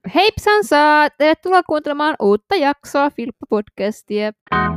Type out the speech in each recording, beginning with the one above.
Heipsansa! Tervetuloa kuuntelemaan uutta jaksoa Filppa-podcastia.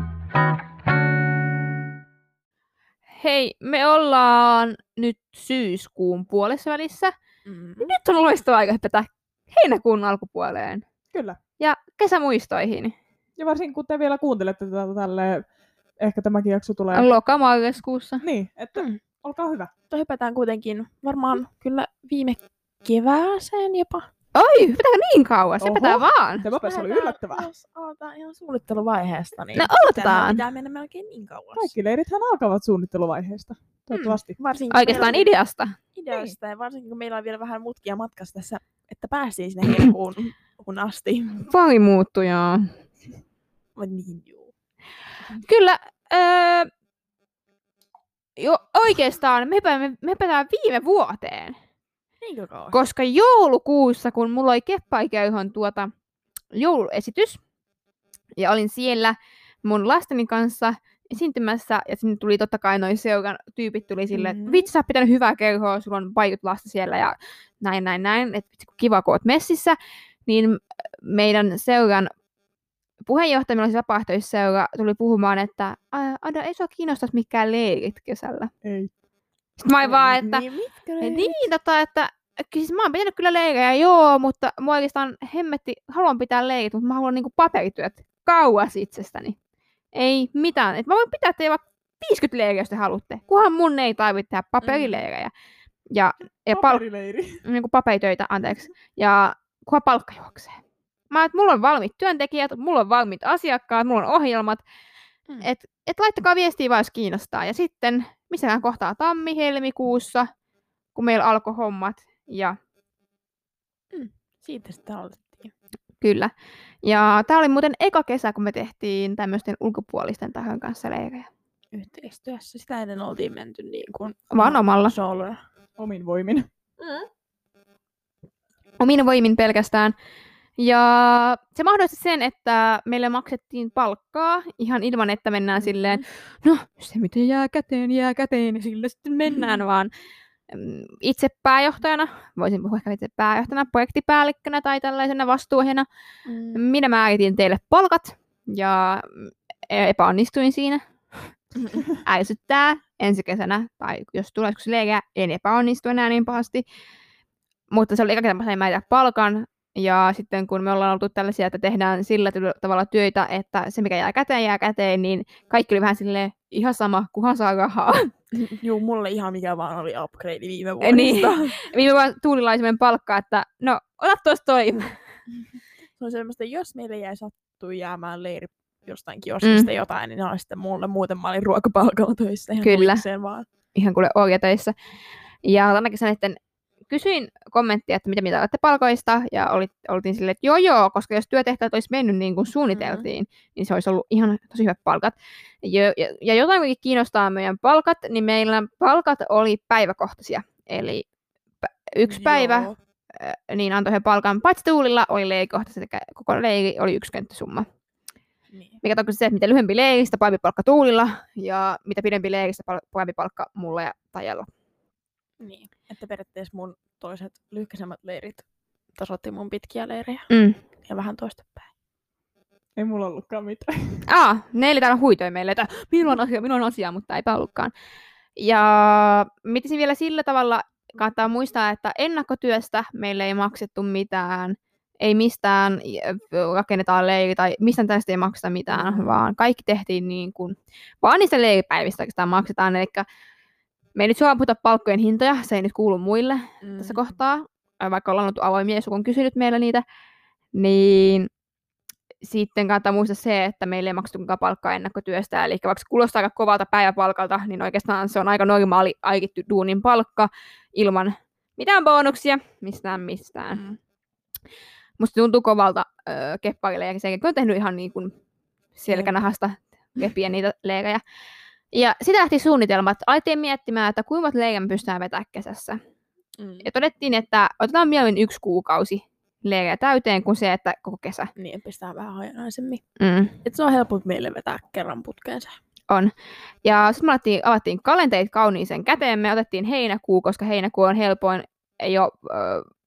Hei, me ollaan nyt syyskuun puolessa välissä. Nyt on loistava aika hypätä heinäkuun alkupuoleen. Kyllä. Ja kesämuistoihin. Ja varsinkin kun te vielä kuuntelette tätä tälleen, ehkä tämäkin jakso tulee. Loka-maaliskuussa. Niin, että olkaa hyvä. Hypätään kuitenkin varmaan kyllä viime kevääseen jopa. Oi, hypätäänkö niin kauas? Hypätään vaan. Tämäpäs oli yllättävää. Jos aloitetaan ihan suunnitteluvaiheesta, niin No aloitetaan. pitää mennä melkein niin kauas. Kaikki leirithän alkavat suunnitteluvaiheesta. Toivottavasti. Varsinkin Oikeastaan ideasta. ideasta ja varsinkin kun meillä on vielä vähän mutkia matkassa tässä, että päästiin sinne heinäkuun asti. Vai muuttujaa. Niin joo. Kyllä, oikeastaan me hypätään viime vuoteen. Niinkö kauan? Koska joulukuussa, kun mulla oli Keppaikäyhön jouluesitys, ja olin siellä mun lasteni kanssa esiintymässä, ja sinne tuli totta kai noin seuran tyypit tuli silleen, että vitsi, sä oot pitänyt hyvää kerhoa, sulla on paikut lasta siellä, ja näin, että kiva, kun oot messissä, niin meidän seuran puheenjohtaja, meillä oli vapaaehtoisseura, tuli puhumaan, että Ada, ei sua kiinnostaisi mikään leirit kesällä. Ei. Sitten mä olin vaan, että että siis mä oon pitänyt kyllä leirejä, joo, mutta mä oikeastaan haluan pitää leirit, mutta mä haluan niinku paperityöt kauas itsestäni. Ei mitään. Et mä voin pitää teille vaikka 50 leiriä, jos te haluatte. Kunhan mun ei tarvitse tehdä paperileirejä. Ja Paperileiri. niinku paperitöitä, anteeksi. Ja kunhan palkka juoksee. Mulla on valmiit työntekijät, mulla on valmiit asiakkaat, mulla on ohjelmat. Et laittakaa viestiä vaan, jos kiinnostaa. Ja sitten, missäkään kohtaa tammi-helmikuussa, kun meillä alkoi hommat. Ja Siitä sitä aloitettiin. kyllä. Ja tää oli muuten eka kesä, kun me tehtiin tämmöisten ulkopuolisten tahojen kanssa leirejä. Yhteistyössä. Sitä ennen oltiin menty niin kuin Vaan omalla. soluna. Omin voimin. Omin voimin pelkästään. Ja se mahdollisti sen, että meille maksettiin palkkaa ihan ilman, että mennään silleen, no se mitä jää käteen, ja sillä sitten mennään vaan. Itse pääjohtajana, voisin puhua ehkä itse pääjohtajana, projektipäällikkönä tai tällaisena vastuuhena. Minä määritin teille palkat ja epäonnistuin siinä. Äisyttää ensi kesänä, tai jos tulee joskus leikeä, en epäonnistu enää niin pahasti. Mutta se oli eka kerta, mä sain määritä palkan. Ja sitten kun me ollaan oltu tällaisia, että tehdään sillä tavalla töitä, että se mikä jää käteen, niin kaikki oli vähän silleen ihan sama, kunhan saa rahaa. Joo, mulle ihan mikä vaan oli upgrade viime vuodesta. Niin. Viime vuonna Tuulilaisen palkka, että no, ota tuosta toi. Se on semmoista, jos meille jäi sattua jäämään leiri jostain kioskista jotain, niin ne on sitten mulle. Muuten mä olin ruokapalkalla töissä ihan kyllä. vaan. Ihan kuule orjatöissä. Ja tänä kesänä sitten kysyin kommenttia, että mitä mieltä olette palkoista, ja oltiin silleen, että joo, koska jos työtehtävät olisi mennyt niin kuin suunniteltiin, niin se olisi ollut ihan tosi hyvät palkat. Ja jotain kuitenkin kiinnostaa meidän palkat, niin meillä palkat oli päiväkohtaisia. Eli yksi päivä niin antoi he palkan, paitsi Tuulilla oli leirikohtaisesti, koko leiri oli yksi könttäsumma. Niin. Mikä tarkoittaa se, että mitä lyhyempi leiri, sitä parempi palkka Tuulilla, ja mitä pidempi leiri, sitä parempi palkka mulla ja Tajalla. Niin, että periaatteessa mun toiset lyhkäisemmät leirit tasoitti mun pitkiä leirejä. Ja vähän toistepäin. Ei mulla ollutkaan mitään. Neili täällä huitoi meille, että minulla on asia, mutta eipä ollutkaan. Ja mietin vielä sillä tavalla, kannattaa muistaa, että ennakkotyöstä meille ei maksettu mitään. Ei mistään rakennetaan leiri tai mistään tästä ei makseta mitään, vaan kaikki tehtiin niin kuin, vaan niistä leiripäivistä oikeastaan maksetaan. Eli me ei nyt suoraan puhuta palkkojen hintoja, se ei nyt kuulu muille tässä kohtaa, vaikka ollaan ollut avoimia, jos on kysynyt meillä niitä, niin sitten kannattaa muistaa se, että meille ei maksettu palkkaa ennakkotyöstä, eli vaikka kuulostaa aika kovalta päiväpalkalta, niin oikeastaan se on aika normaali aikittu duunin palkka ilman mitään bonuksia, mistään. Musta tuntuu kovalta kepparille, ja senkin on tehnyt ihan niin kuin selkänahasta kepiä niitä leirejä. Ja sitä lähti suunnitelmat. Alettiin miettimään, että kuinka leirejä pystytään vetämään kesässä. Ja todettiin, että otetaan mieluummin 1 kuukausi leirejä täyteen kuin se, että koko kesä. Niin, pistää vähän hajanaisemmin. Että se on helpompi meille vetää kerran putkeensa. On. Ja sitten me avattiin kalenterit kauniiseen käteen. Me otettiin heinäkuu, koska heinäkuu on helpoin. Ei ole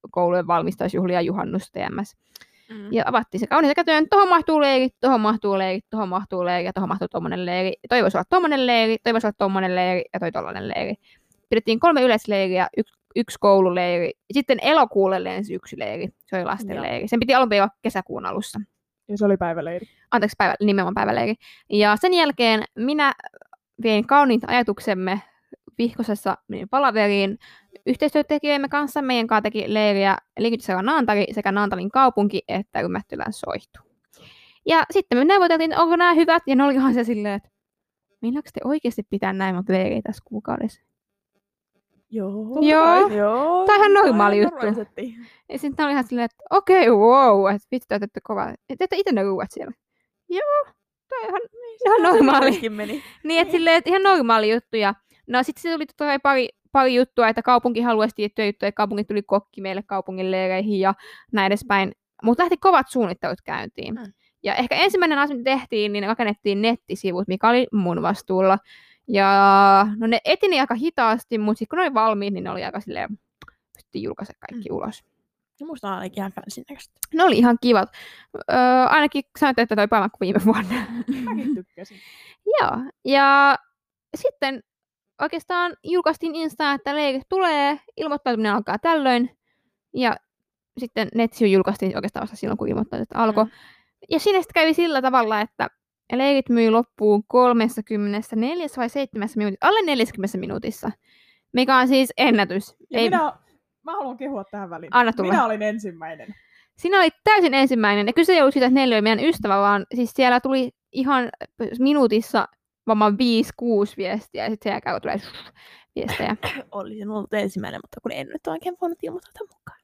koulujen valmistausjuhlia, juhannusta TMS. Mm. Ja avattiin se kaunis käteen, tuohon mahtuu leiri, tuohon mahtuu leiri, tuohon mahtuu leiri ja tuohon mahtuu tommonen leiri. Toi voisi olla tommonen leiri, toi voisi olla tommonen leiri ja toi tollanen leiri. Pidettiin 3 yleisleiriä, yksi koululeiri. Sitten elokuulle lensi 1 leiri. Se oli lastenleiri. Sen piti alun perin olla kesäkuun alussa. Ja se oli päiväleiri. Anteeksi, nimenomaan päiväleiri. Ja sen jälkeen minä vein kauniit ajatuksemme Vihkosessa palaveriin yhteistyötekijöimme kanssa. Meidän kanssa teki leiriä Liikuntaseura Naantali sekä Naantalin kaupunki että Rymättylän Soihtu. Ja sitten me neuvoteltiin, onko nämä hyvät, ja ne oli ihan se silleen, että meinaanko te oikeasti pitää näin monta leiriä tässä kuukaudessa? Joo. Joo. Tää on ihan normaali juttu. Normaalisetti. Ja sitten oli ihan silleen, että okei, wow, että vitsi, te olette kovaa. Te ette itse ne ruuat siellä. Joo, toi on ihan normaali. Meni. Niin, että silleen, että ihan normaali juttu. Ja no sitten se tuli totta kai pari juttua, että kaupunki haluaisi tiettyjä juttuja, että kaupunki tuli kokki meille kaupungin leireihin ja näin edespäin. Mutta lähti kovat suunnittelut käyntiin. Ja ehkä ensimmäinen asia, mitä tehtiin, niin rakennettiin nettisivut, mikä oli mun vastuulla. Ja no ne eteni aika hitaasti, mutta sitten kun ne oli valmiit, niin ne oli aika silleen, pystyttiin julkaista kaikki ulos. No musta on ainakin ihan fansin näköistä. Ne oli ihan kivat. Ainakin sanoit, että toi paremmin kuin viime vuonna. Mäkin tykkäsin. Joo, ja sitten oikeastaan julkaistiin Instaan, että leirit tulee, ilmoittautuminen alkaa tällöin. Ja sitten nettisivu julkaistiin oikeastaan vasta silloin, kun ilmoittautuminen alkoi. Ja siinä sitten kävi sillä tavalla, että leirit myi loppuun 34 vai 7 minuutissa, alle 40 minuutissa, mikä on siis ennätys. Ja mä haluan kehua tähän väliin. Anna tulla. Minä olin ensimmäinen. Sinä olit täysin ensimmäinen. Ja kyse ei ollut siitä, että Nelli oli meidän ystävä, vaan siis siellä tuli ihan minuutissa varmaan 5-6 viestiä, ja sitten sen jälkeen tulee viestejä. Olisin ollut ensimmäinen, mutta kun en nyt oikein voinut ilmoittaa mukaan.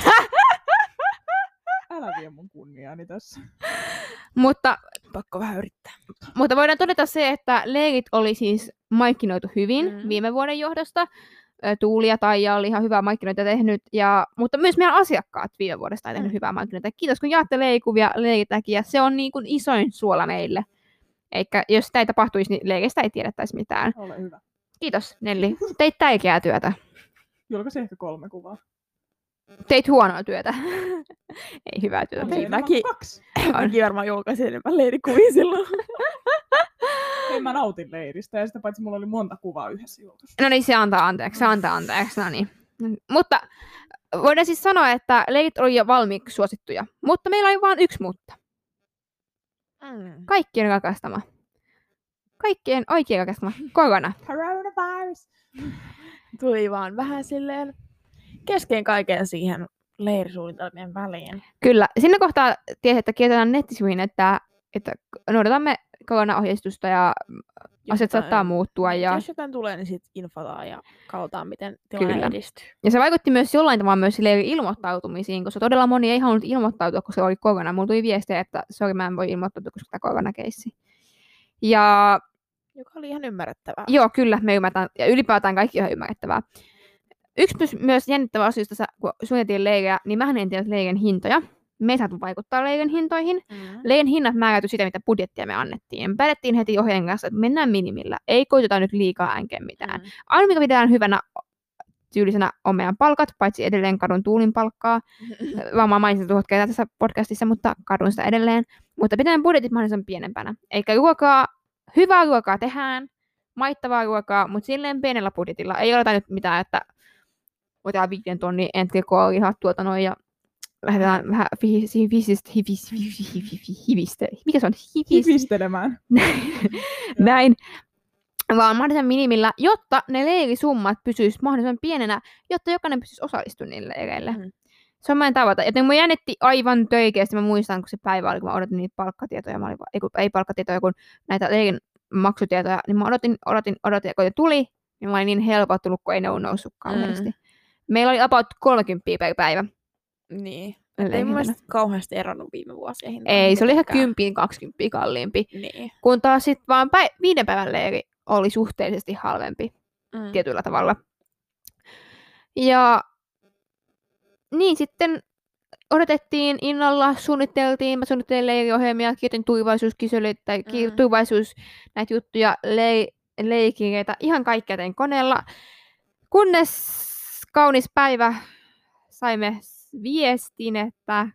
Älä vie mun kunniaani tässä. Mutta Pakko vähän yrittää. voidaan todeta se, että leirit oli siis markkinoitu hyvin viime vuoden johdosta. Tuuli ja Taija oli ihan hyvää markkinoita tehnyt, mutta myös meidän asiakkaat viime vuodesta on tehnyt hyvää markkinoita. Kiitos kun jaatte leirikuvia leiritäkin, se on niin kuin isoin suola meille. Eikä jos sitä ei tapahtuisi, niin leiristä ei tiedettäisi mitään. Ole hyvä. Kiitos Nelli. Teit tärkeää työtä. Julkaisin ehkä 3 kuvaa. Teit huonoa työtä. Ei hyvää työtä. Oli mäkin. 2. Mäkin varmaan julkaisin enemmän leirikuvia silloin. Ei, mä nautin leiristä ja sitä paitsi mulla oli monta kuvaa yhdessä julkaisussa. No niin, se antaa anteeksi. No niin. Mutta voidaan siis sanoa, että leirit oli jo valmiiksi suosittuja. Mutta meillä oli vain yksi mutta. Kaikkien rakastama. Kaikkien oikein rakastama. Korona. Coronavirus. Tuli vaan vähän silleen kesken kaiken siihen leirisuunnitelmien väliin. Kyllä. Sinne kohtaa tiedät, että kirjoitetaan nettisivuihin, että noudatamme koronaohjeistusta ja asiat saattaa muuttua. Ja Jos jotain tulee, niin sitten infotaan ja katsotaan, miten tilanne edistyy. Ja se vaikutti myös jollain tavalla myös ilmoittautumisiin, koska todella moni ei halunnut ilmoittautua, koska se oli korona. Mulla tuli viestejä, että sori, mä en voi ilmoittautua, koska tämä koronakeissi. Ja joka oli ihan ymmärrettävää. Joo, kyllä, me ymmärretään. Ja ylipäätään kaikki ihan ymmärrettävää. Yksi myös jännittävä asia, kun suunniteltiin leiriä, niin mähän en tiedä leirin hintoja. Me ei saatu vaikuttaa leirin hintoihin. Leirin hinnat määräytyi sitä, mitä budjettia me annettiin. Me päätettiin heti ohjeen kanssa, että mennään minimillä. Ei koiteta nyt liikaa änkeä mitään. Ainoa, mikä pidetään hyvänä tyylisenä on meidän palkat, paitsi edelleen kadun Tuulin palkkaa. Varmaan mainitsin tuhat kertaa tässä podcastissa, mutta kadun sitä edelleen. Mutta pidetään budjetit mahdollisimman pienempänä. Eikä hyvää ruokaa tehdään, maittavaa ruokaa, mutta silleen pienellä budjetilla. Ei oleta nyt mitään, että otetaan 5 tonnin entrecôte-lihat tuolta noin ja lähdetään vähän Hivistelemään. Näin. Vaan mahdollisimman minimillä, jotta ne leirisummat pysyisivät mahdollisimman pienenä, jotta jokainen pystyisi osallistumaan niille leireille. Se on meidän tavoite. Joten mun jännitti aivan töikeästi. Mä muistan, kun se päivä oli, kun mä odotin niitä palkkatietoja. Ei palkkatietoja, kun näitä leirin maksutietoja. Niin mä odotin, ja kun ne tuli, niin mä olin niin helpottunut, kun ei ne ole noussut kauheasti. Meillä oli about 30 per päivä. Niin. Ei mun mielestä kauheasti eronnut viime vuosien hintaan. Ei, se oli ihan 10-20 kalliimpi. Niin. Kun taas sitten vaan 5 päivän leiri oli suhteellisesti halvempi tietyllä tavalla. Ja niin sitten odotettiin innolla, suunniteltiin, mä suunnittelin leiriohjelmia, kirjoitin turvallisuuskyselyitä tai turvallisuus näitä juttuja, leikirjeitä, ihan kaikkea tein koneella. Kunnes kaunis päivä saimme viestin, että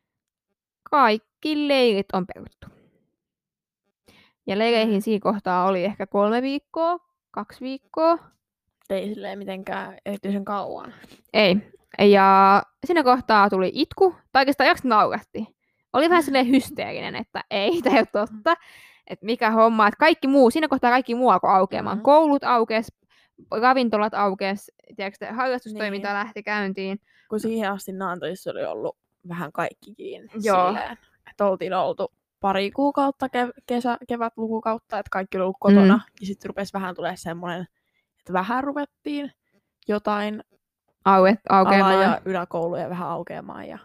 kaikki leirit on peruttu. Ja leireihin siinä kohtaa oli ehkä 3 viikkoa, 2 viikkoa. Ei silleen mitenkään erityisen kauan. Ei. Ja siinä kohtaa tuli itku, tai oikeastaan jakset nauratti. Oli vähän silleen hysteerinen, että ei, tämä ei ole totta. Että mikä homma, että siinä kohtaa kaikki muu alkoi aukeamaan. Koulut aukesi, ravintolat aukesi, harrastustoiminta lähti käyntiin. Kun siihen asti Naantalissa oli ollut vähän kaikki kiinni. Joo. Silleen, että oltiin oltu pari kuukautta kevätlukukautta, että kaikki oli ollut kotona. Ja sitten rupesi vähän tulemaan semmoinen, että vähän ruvettiin jotain aukeamaan. ala- ja yläkouluja vähän aukeamaan. Ja...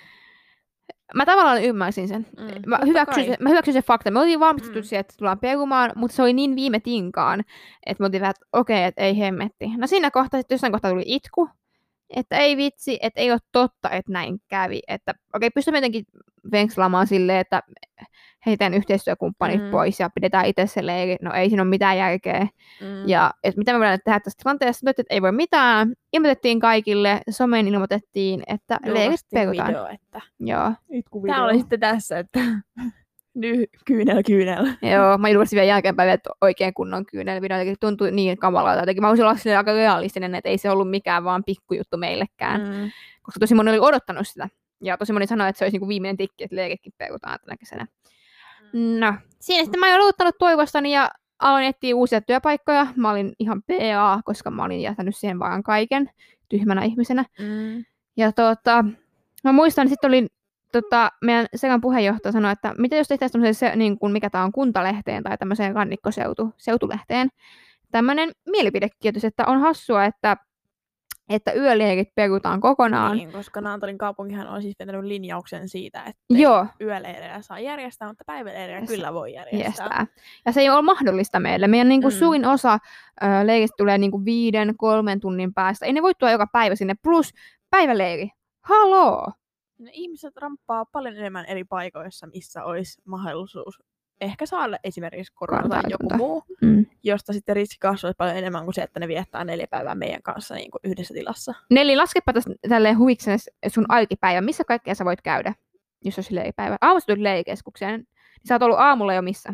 Mä tavallaan ymmärsin sen. Mä hyväksyn sen faktan. Me oltiin valmistettu siihen, että tullaan perumaan, mutta se oli niin viime tinkaan, että me oltiin vähän, että okei, että ei hemmetti. No siinä kohtaa, jossain kohtaa tuli itku, että ei vitsi, että ei ole totta, että näin kävi. Että okei, pystymme jotenkin venkslaamaan silleen, että heitän yhteistyökumppanit pois ja pidetään itse se leiri. No ei siinä ole mitään järkeä. Ja että mitä me voidaan tehdä tässä tilanteessa, että ei voi mitään. Ilmoitettiin kaikille, someen ilmoitettiin, että leirit perutaan. Video, että... Joo. Itkuvideo. Tää oli sitten tässä, että nyt kyynel. Joo, mä julkaisin vielä jälkeenpäin, että oikein kunnon kyynelvideo. Jotenkin tuntui niin kamalalta. Jotenkin mä olisin olla aika realistinen, että ei se ollut mikään vaan pikkujuttu meillekään. Koska tosi moni oli odottanut sitä. Ja tosi moni sanoi, että se olisi niinku viimeinen tikki, että leiritkin perutaan tänä kesänä. No, siinä sitten mä olin luottanut toivostani ja aloin etsiä uusia työpaikkoja. Mä olin ihan PA, koska mä olin jättänyt siihen vaan kaiken tyhmänä ihmisenä. Ja mä muistan, että sitten oli meidän Sekan puheenjohtaja sanoi, että mitä jos tehtäisiin tämmöiseen, niin kuin mikä tämä on, kuntalehteen tai tämmöiseen rannikkoseutu-seutulehteen, tämmöinen mielipidekirjoitus, että on hassua, että yöleirit perutaan kokonaan. Niin, koska Naantalin kaupunkihan on siis vetänyt linjauksen siitä, että yöleirejä saa järjestää, mutta päiväleirejä kyllä voi järjestää. Ja se ei ole mahdollista meille. Meidän niin kuin suurin osa leiristä tulee niin kuin 5-3 tunnin päästä. Ei ne voi tulla joka päivä sinne, plus päiväleiri. Haloo! No, ihmiset ramppaa paljon enemmän eri paikoissa, missä olisi mahdollisuus ehkä saada esimerkiksi korona tai joku muu, josta sitten riski kasvaisi paljon enemmän kuin se, että ne viettää 4 päivää meidän kanssa niin kuin yhdessä tilassa. Neli, laskepa tälleen huviksenne sun arkipäivä. Missä kaikkea sä voit käydä, jos olisi leiripäivä? Aamusta tulit leirikeskukseen, niin sä oot ollut aamulla jo missä?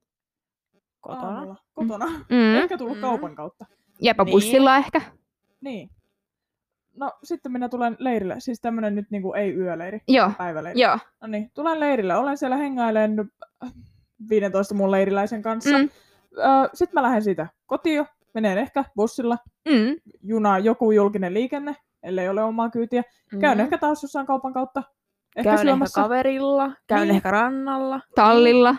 Kotona. Ehkä tullut kaupan kautta. Jääpä bussilla ehkä. Niin. No sitten minä tulen leirille, siis tämmönen nyt niinku ei yöleiri, päiväleiri. Joo. No niin, tulen leirille, olen siellä hengailen 15 mun leiriläisen kanssa. Sitten mä lähden siitä kotiin, menen ehkä bussilla, juna, joku julkinen liikenne, ellei ole omaa kyytiä. Käyn ehkä taas jossain kaupan kautta. Käyn syömässä. Ehkä kaverilla, käyn ehkä rannalla. Tallilla.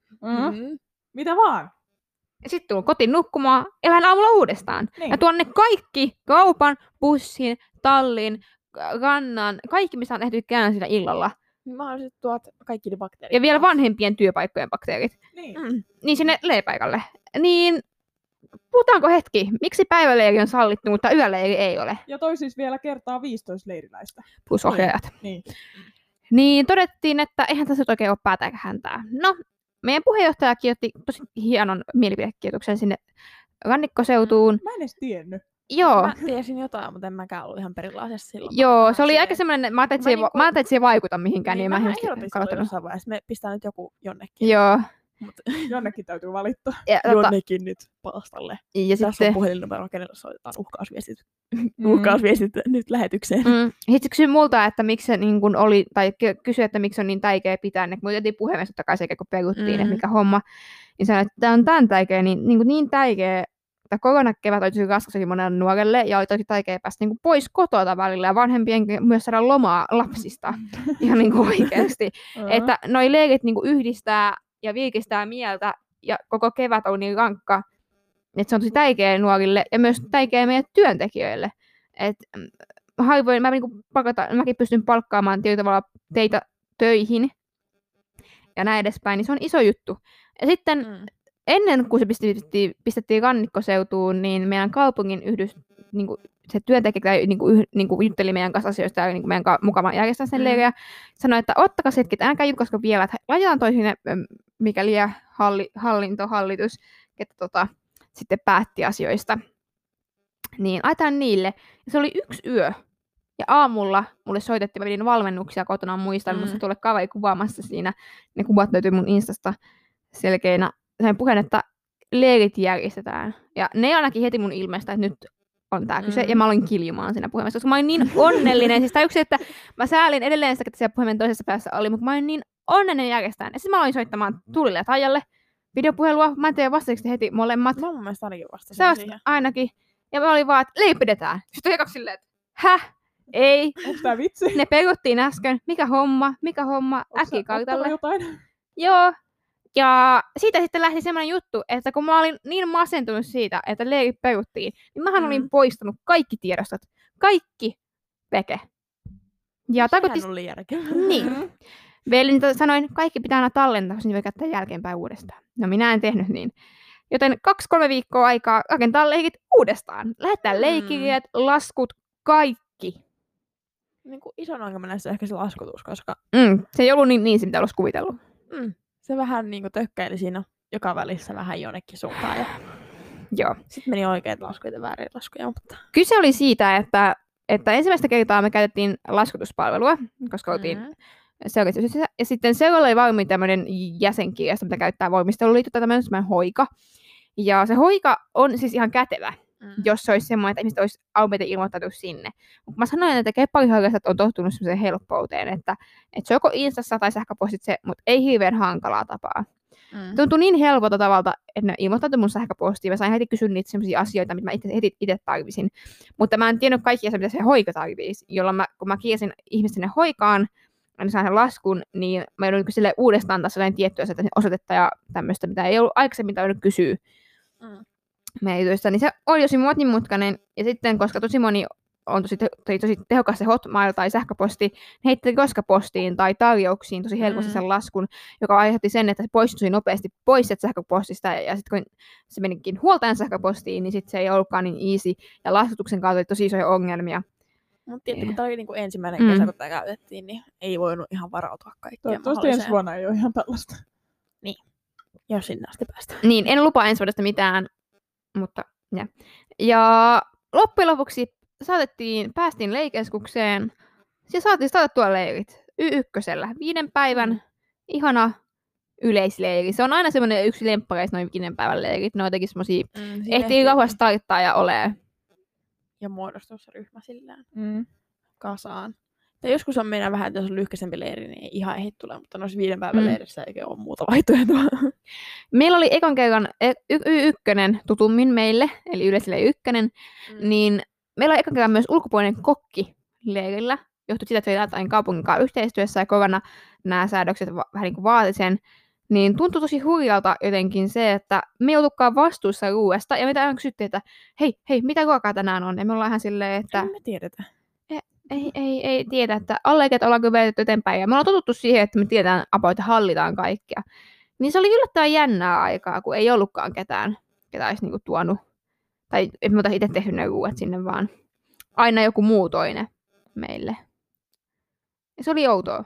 Mitä vaan. Ja sitten tulen kotiin nukkumaan ja lähden aamulla uudestaan. Niin. Ja tuonne kaikki kaupan, bussin, tallin, rannan, kaikki missä on tehty käydä siinä illalla. Mahdollisesti tuot kaikki ne bakteerit. Ja vielä vanhempien työpaikkojen bakteerit. Niin sinne leipaikalle. Niin puhutaanko hetki, miksi päiväleiri on sallittu, mutta yöleiri ei ole? Ja toi siis vielä kertaa 15 leiriläistä. Plus ohjaajat. Niin todettiin, että eihän tässä nyt oikein ole päätä eikä häntää. No, meidän puheenjohtaja kirjoitti tosi hienon mielipidekirjoituksen sinne rannikkoseutuun. Mä en edes tiennyt. Joo. Mä tiesin jotain, mutta en mäkään ollut ihan perilaisessa silloin. Joo, se oli aika semmoinen, mä ajattelin, että se ei vaikuta mihinkään. Niin mä ehdotin silloin jossain vaiheessa, me pistää nyt joku jonnekin. Joo. Jonnekin täytyy valittaa. Jonnekin nyt palastalle. Ja tässä sitten on puhelinnumero, kenelle soitetaan uhkausviestit nyt lähetykseen. Sitten kysyi multa, että miksi se niin kun oli, tai kysyi, että miksi on niin tärkeä pitää ne. Kun otettiin puhelimesta takaisin, eikä kun peruttiin, että mikä homma. Niin sanoin, että tämä on tämän tärkeä, niin tärkeä, että koronakevät oli tosi raskasakin monelle nuorelle, ja oli tosi tärkeä päästä niin pois kotota välillä, ja vanhempien myös saada lomaa lapsista. Ihan niin oikeasti. Että noi leirit niin yhdistää ja virkistää mieltä, ja koko kevät on niin rankka, että se on tosi tärkeä nuorille, ja myös tärkeä meidän työntekijöille. Että harvoin, mäkin pystyn palkkaamaan tietyllä tavalla teitä töihin, ja näin edespäin, niin se on iso juttu. Ja sitten ennen kuin se pistettiin rannikkoseutuun, niin meidän kaupungin se työntekijä jutteli meidän kanssa asioista ja meidän mukaan järjestää sen leiriä. Sanoi, että ottakaa se hetki, että älkää jutkasko vielä, että laitetaan toi sinne, mikä liian hallitus, että sitten päätti asioista. Niin laitetaan niille. Ja se oli 1 yö. Ja aamulla mulle soitettiin, mä pidin valmennuksia kotona, muistan, musta tuolle kaveri kuvaamassa siinä. Ne kuvat löytyy mun Instasta selkeinä. Sen puheen, että leirit järjestetään. Ja ne ainakin heti mun ilmeestä, että nyt on tää kyse. Ja mä olin kiljumaan siinä puhelimessa, koska mä olin niin onnellinen. Siis yksi, että mä säälin edelleen sitä, että siellä puhelimen toisessa päässä oli, mutta mä olin niin onnellinen järjestään. Ja sitten mä aloin soittamaan Tuulille ja Taijalle videopuhelua. Mä en tiedä, vastasinko hetti molemmat. Mä mun mielestä ainakin vastasin Sä siihen. ainakin. Ja mä olin vaan, että leiri pidetään. Sitten oli kaksi silleen, että ei. Onko tää vitsi? Ne peruttiin äsken. Mikä homma? Äkkikartalle. Jotain? Joo. Ja siitä sitten lähti semmoinen juttu, että kun mä olin niin masentunut siitä, että leirit peruttiin, niin mähän olin poistanut kaikki tiedostot. Kaikki veke. Ja tarkoitti... Sehän oli järkevää. Niin. Veljeni sanoin, kaikki pitää aina tallentaa, koska niin voi käyttää jälkeenpäin uudestaan. No minä en tehnyt niin. Joten 2-3 viikkoa aikaa rakentaa leikit uudestaan. Lähettää leikirjat, laskut, kaikki. Niin kuin ison ongelma näissä ehkä se laskutus, koska... Se ei ollut niin se mitä olisi kuvitellut. Se vähän niin kuin tökkäili siinä joka välissä vähän jonnekin suuntaan. Ja... Joo. Sitten meni oikeat laskuja ja väärin laskuja, mutta... Kyse oli siitä, että ensimmäistä kertaa me käytettiin laskutuspalvelua, koska oltiin seuraavaksi. Ja sitten seuraava oli valmiin tämmöinen jäsenkirjasto, mitä käyttää voimisteluliitto tai tämmöinen hoika. Ja se hoika on siis ihan kätevä, jos se olisi semmoinen, että ihmiset olisi almeita ilmoittautu sinne. Mutta mä sanoin, että keppariharrastajat on tottunut semmoiseen helppouteen, että se joko Instassa tai sähköpostitse, mutta ei hirveän hankalaa tapaa. Tuntui niin helpolta tavalta, että ne ilmoittautui mun sähköpostiin. Mä sain heti kysyä niitä semmoisia asioita, mitä mä itse tarvisin. Mutta mä en tiennyt kaikkia se, mitä se hoika tarvitsisi, jolloin kun mä kielsin ihmisten sinne hoikaan, niin sain sen laskun, niin mä joudun sille uudestaan taas jotain tiettyä osoitetta ja tämmöistä, mitä ei ollut aikaisemmin tarvinnut kysyä meityistä. Niin se oli tosi monimutkainen. Ja sitten, koska tosi moni on tosi tehokas se Hotmail tai sähköposti, ne heitteli roskapostiin tai tarjouksiin tosi helposti sen laskun, joka aiheutti sen, että se poistui nopeasti pois sähköpostista. Ja sitten kun se menikin huoltajan sähköpostiin, niin sitten se ei ollutkaan niin easy. Ja laskutuksen kautta oli tosi isoja ongelmia. Mutta tietysti, kun tämä oli niinku ensimmäinen kesä, kun tämä käytettiin, niin ei voinut ihan varautua kaikkeen. Toivottavasti ensi vuonna ei ole ihan tällaista. Niin, jos sinne asti päästään. Niin, en lupaa ensi vuodesta mitään, mutta ja loppujen lopuksi päästiin leikeskukseen. Siellä saatiin startattua leirit Y1, 5 päivän ihana yleisleiri. Se on aina semmoinen yksi lemppareista noin 5 päivän leirit. Ne on jotenkin semmosia, ehtii rauhassa starttaa ja olee. Ja muodostua se ryhmä sillään kasaan. Ja joskus on meidän vähän, että jos on lyhkäisempi leiri, niin ei ihan ehdi tulee, mutta noissa 5 päivän leirissä ei ole muuta vaihtoehtoa. Meillä oli ekan kerran Y1 tutummin meille, eli yleisleiri 1, niin meillä oli ekan kerran myös ulkopuolinen kokki leirillä. Johtui siitä, että oli jotain kaupungin kanssa yhteistyössä ja kovana nämä säädökset vähän niin kuin vaati sen. Niin tuntui tosi hurjalta jotenkin se, että me ei oltukaan vastuussa ruuasta. Ja meitä aina kysyttiin, että hei, mitä ruokaa tänään on? Ja me ollaan ihan silleen, että... En me tiedetä. Ei tiedä, että alleeket ollaan kyllä vedetty eteenpäin. Ja me ollaan totuttu siihen, että me tiedetään about ja hallitaan kaikkea. Niin se oli yllättävän jännää aikaa, kun ei ollutkaan ketään, ketä olisi niinku tuonut. Tai ei me itse tehnyt ne ruuat sinne, vaan aina joku muu toinen meille. Ja se oli outoa.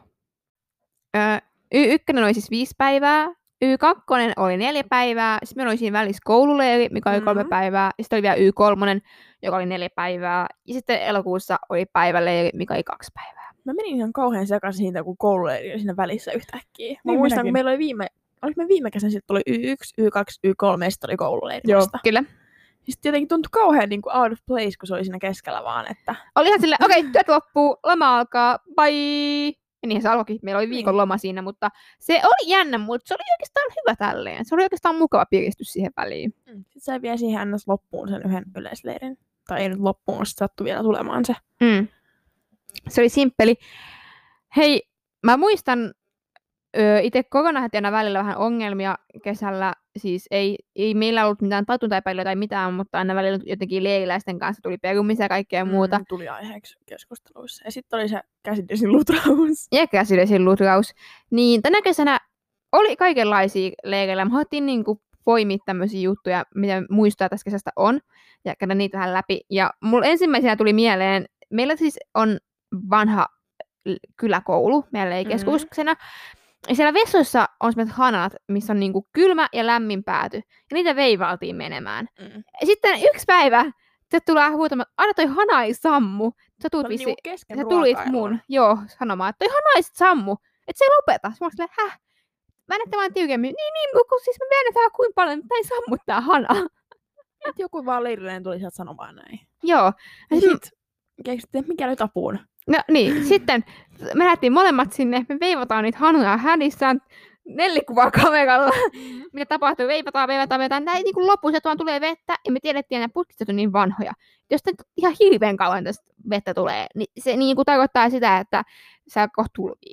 Y1 oli siis 5 päivää. Y2 oli 4 päivää. Sitten meillä oli siinä välissä koululeiri, mikä oli 3 päivää. Ja sitten oli vielä Y3, joka oli 4 päivää. Ja sitten elokuussa oli päiväleiri, mikä oli 2 päivää. Mä menin ihan kauhean sekaisin siitä, kun koululeiri oli siinä välissä yhtäkkiä. Mä muistan, kun meillä oli viime kesän, sitten oli Y1, Y2, Y3 ja sitten oli koululeiri. Joo, kyllä. Sitten jotenkin tuntui kauhean niin kuin out of place, kun se oli siinä keskellä vaan, että... Oli ihan silleen, okei, työt loppuu, loma alkaa, bye! Ja niinhän se alkoikin. Meillä oli viikon loma siinä, mutta se oli jännä, mutta se oli oikeastaan hyvä tälleen. Se oli oikeastaan mukava piristys siihen väliin. Sitten sai vielä siihen ns. Loppuun sen yhden yleisleirin. Tai ei nyt loppuun, mutta sattui vielä tulemaan se. Se oli simppeli. Hei, mä muistan itse koronahätiönä välillä vähän ongelmia kesällä. Siis ei meillä ollut mitään tartuntaepäilyä tai mitään, mutta aina välillä jotenkin leiriläisten kanssa tuli perumisia ja kaikkea muuta. Tuli aiheeksi keskusteluissa. Ja sitten oli se käsidesilutraus. Ja käsidesilutraus. Niin tänä kesänä oli kaikenlaisia leireillä. Me haluttiin niinku poimia tämmöisiä juttuja, mitä muistoja tässä kesästä on. Ja käydä niitä vähän läpi. Ja mulla ensimmäisenä tuli mieleen, meillä siis on vanha kyläkoulu meidän leikeskuksena. Ja siellä vessoissa on sellaiset hanat, missä on niinku kylmä ja lämmin pääty. Ja niitä veivailtiin menemään. Ja sitten yksi päivä se tulee huutamaan, aina toi hana ei sammu. Sä tulit mun, sanomaan, että toi hana ei sit sammu. Että se ei lopeta. Mä olin häh? Mä en vaan tiukemmin. Niin, kun siis me väännetään kuin paljon, että ei sammu tää hana. Että joku vaan leirillinen tuli sieltä sanomaan näin. Joo. Ja sit keksittiin, että mikä nyt apuun. No niin, sitten me lähdettiin molemmat sinne, me veivataan niitä hanuja hänissään 4 kuvaa kameralla. Mitä tapahtuu, veivataan. Näin niin kuin lopussa vaan tulee vettä, ja me tiedettiin, että putkistot on niin vanhoja. Jos ihan hirveän kauan tästä vettä tulee, niin se niin kuin tarkoittaa sitä, että sä kohta tulvii.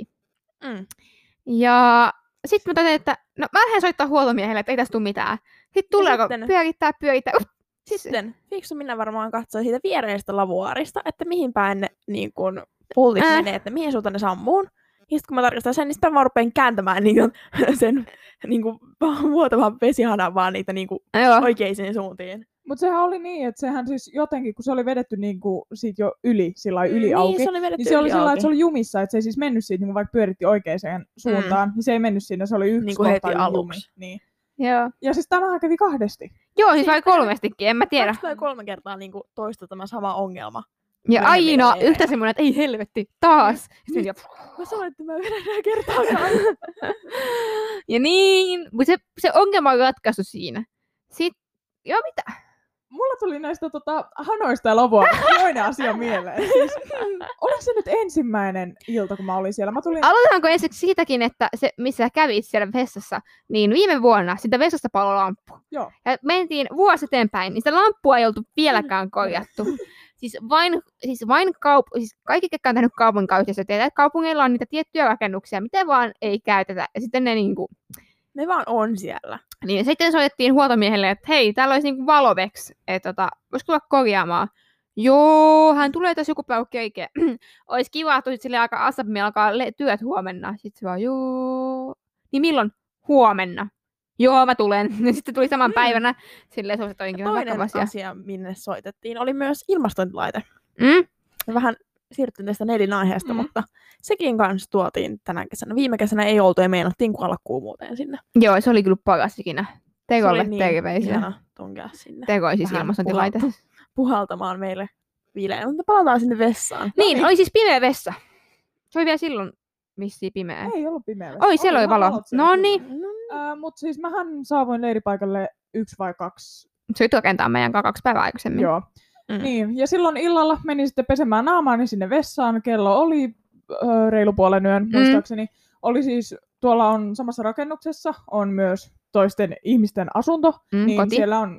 Ja sitten mä totesin, että no mä lähden soittaa huoltomiehelle, että ei tästä tule mitään. Sitten tulee, pyörittää. Sitten fiksu minä varmaan katsoin siitä viereistä lavuaarista, että mihin päin ne niin kun pultit menee, että mihin suuntaan ne sammuun. Ja sitten kun mä tarkastan sen, niin sitten mä rupean kääntämään sen vuotavan vesihanan vaan niitä oikeisiin suuntiin. Mutta sehän oli niin, että sehän siis jotenkin, kun se oli vedetty niinku siitä jo yli auki, se oli vedetty niin se oli sellainen, että se oli jumissa, että se ei siis mennyt siitä, niinku vaikka pyöritti oikeaan suuntaan, niin se ei mennyt siinä, se oli yksi niin kuin heti aluksi. Niin. Joo. Ja siis tämähän kävi 2. Joo, siis vai 3:stikin, en mä tiedä. 2 tai 3 kertaa niin toistui tämä sama ongelma. Ja aina yhtä semmoinen, että ei helvetti, taas. Mä sanoin, että mä vedän nää kertaakaan. Ja niin, mutta se ongelma on ratkaisu siinä. Sitten, joo mitä? Mulla tuli näistä hanoista ja lavuaarista toinen asia mieleen. Siis, oliko se nyt ensimmäinen ilta, kun mä olin siellä? Aloitetaanko ensiksi siitäkin, että se, missä kävit siellä vessassa, niin viime vuonna sitä vessasta paloi lamppu. Joo. Ja mentiin vuosi eteenpäin, niin sitä lamppua ei oltu vieläkään korjattu. Siis kaikki, ketkä on tehnyt kaupunkiyhteistyötä, tietää, että kaupungeilla on niitä tiettyjä rakennuksia, mitä vaan ei käytetä. Ja sitten ne vaan on siellä. Niin, sitten soitettiin huoltomiehelle, että hei, täällä olisi niinku valoveks, että voisiko tulla korjaamaan. Joo, hän tulee tässä joku päivä oikein. Olisi kiva, että sille aika asapmi alkaa työt huomenna. Sitten se vaan, joo. Niin milloin? Huomenna. Joo, mä tulen. Ja sitten tuli saman päivänä. Silleen se toinkin toinen asia, minne soitettiin, oli myös ilmastointilaite. Vähän siirryttiin tästä Nelin-aiheesta, mutta sekin kanssa tuotiin tänä kesänä. Viime kesänä ei oltu ja meinattiin kuolla kuumuuteen sinne. Joo, se oli kyllä paras ikinä. Tekolle terveisiä. Se oli niin tunkea sinne. Teko oli siis ilmastointilaite. Puhaltamaan meille viileä, mutta palataan sinne vessaan. Niin, oli siis pimeä vessa. Se oli vielä silloin vissiin pimeä. Ei ollut pimeä vessa. Oi, siellä oli valo. No niin. Mutta siis mähän saavuin leiripaikalle 1 vai 2. Syyt rakentaa meidän 2 päivää aikaisemmin. Joo. Niin, ja silloin illalla menin sitten pesemään naamaani sinne vessaan. Kello oli reilu puolen yön, muistaakseni. Oli siis, tuolla on samassa rakennuksessa, on myös toisten ihmisten asunto. Niin koti. Siellä on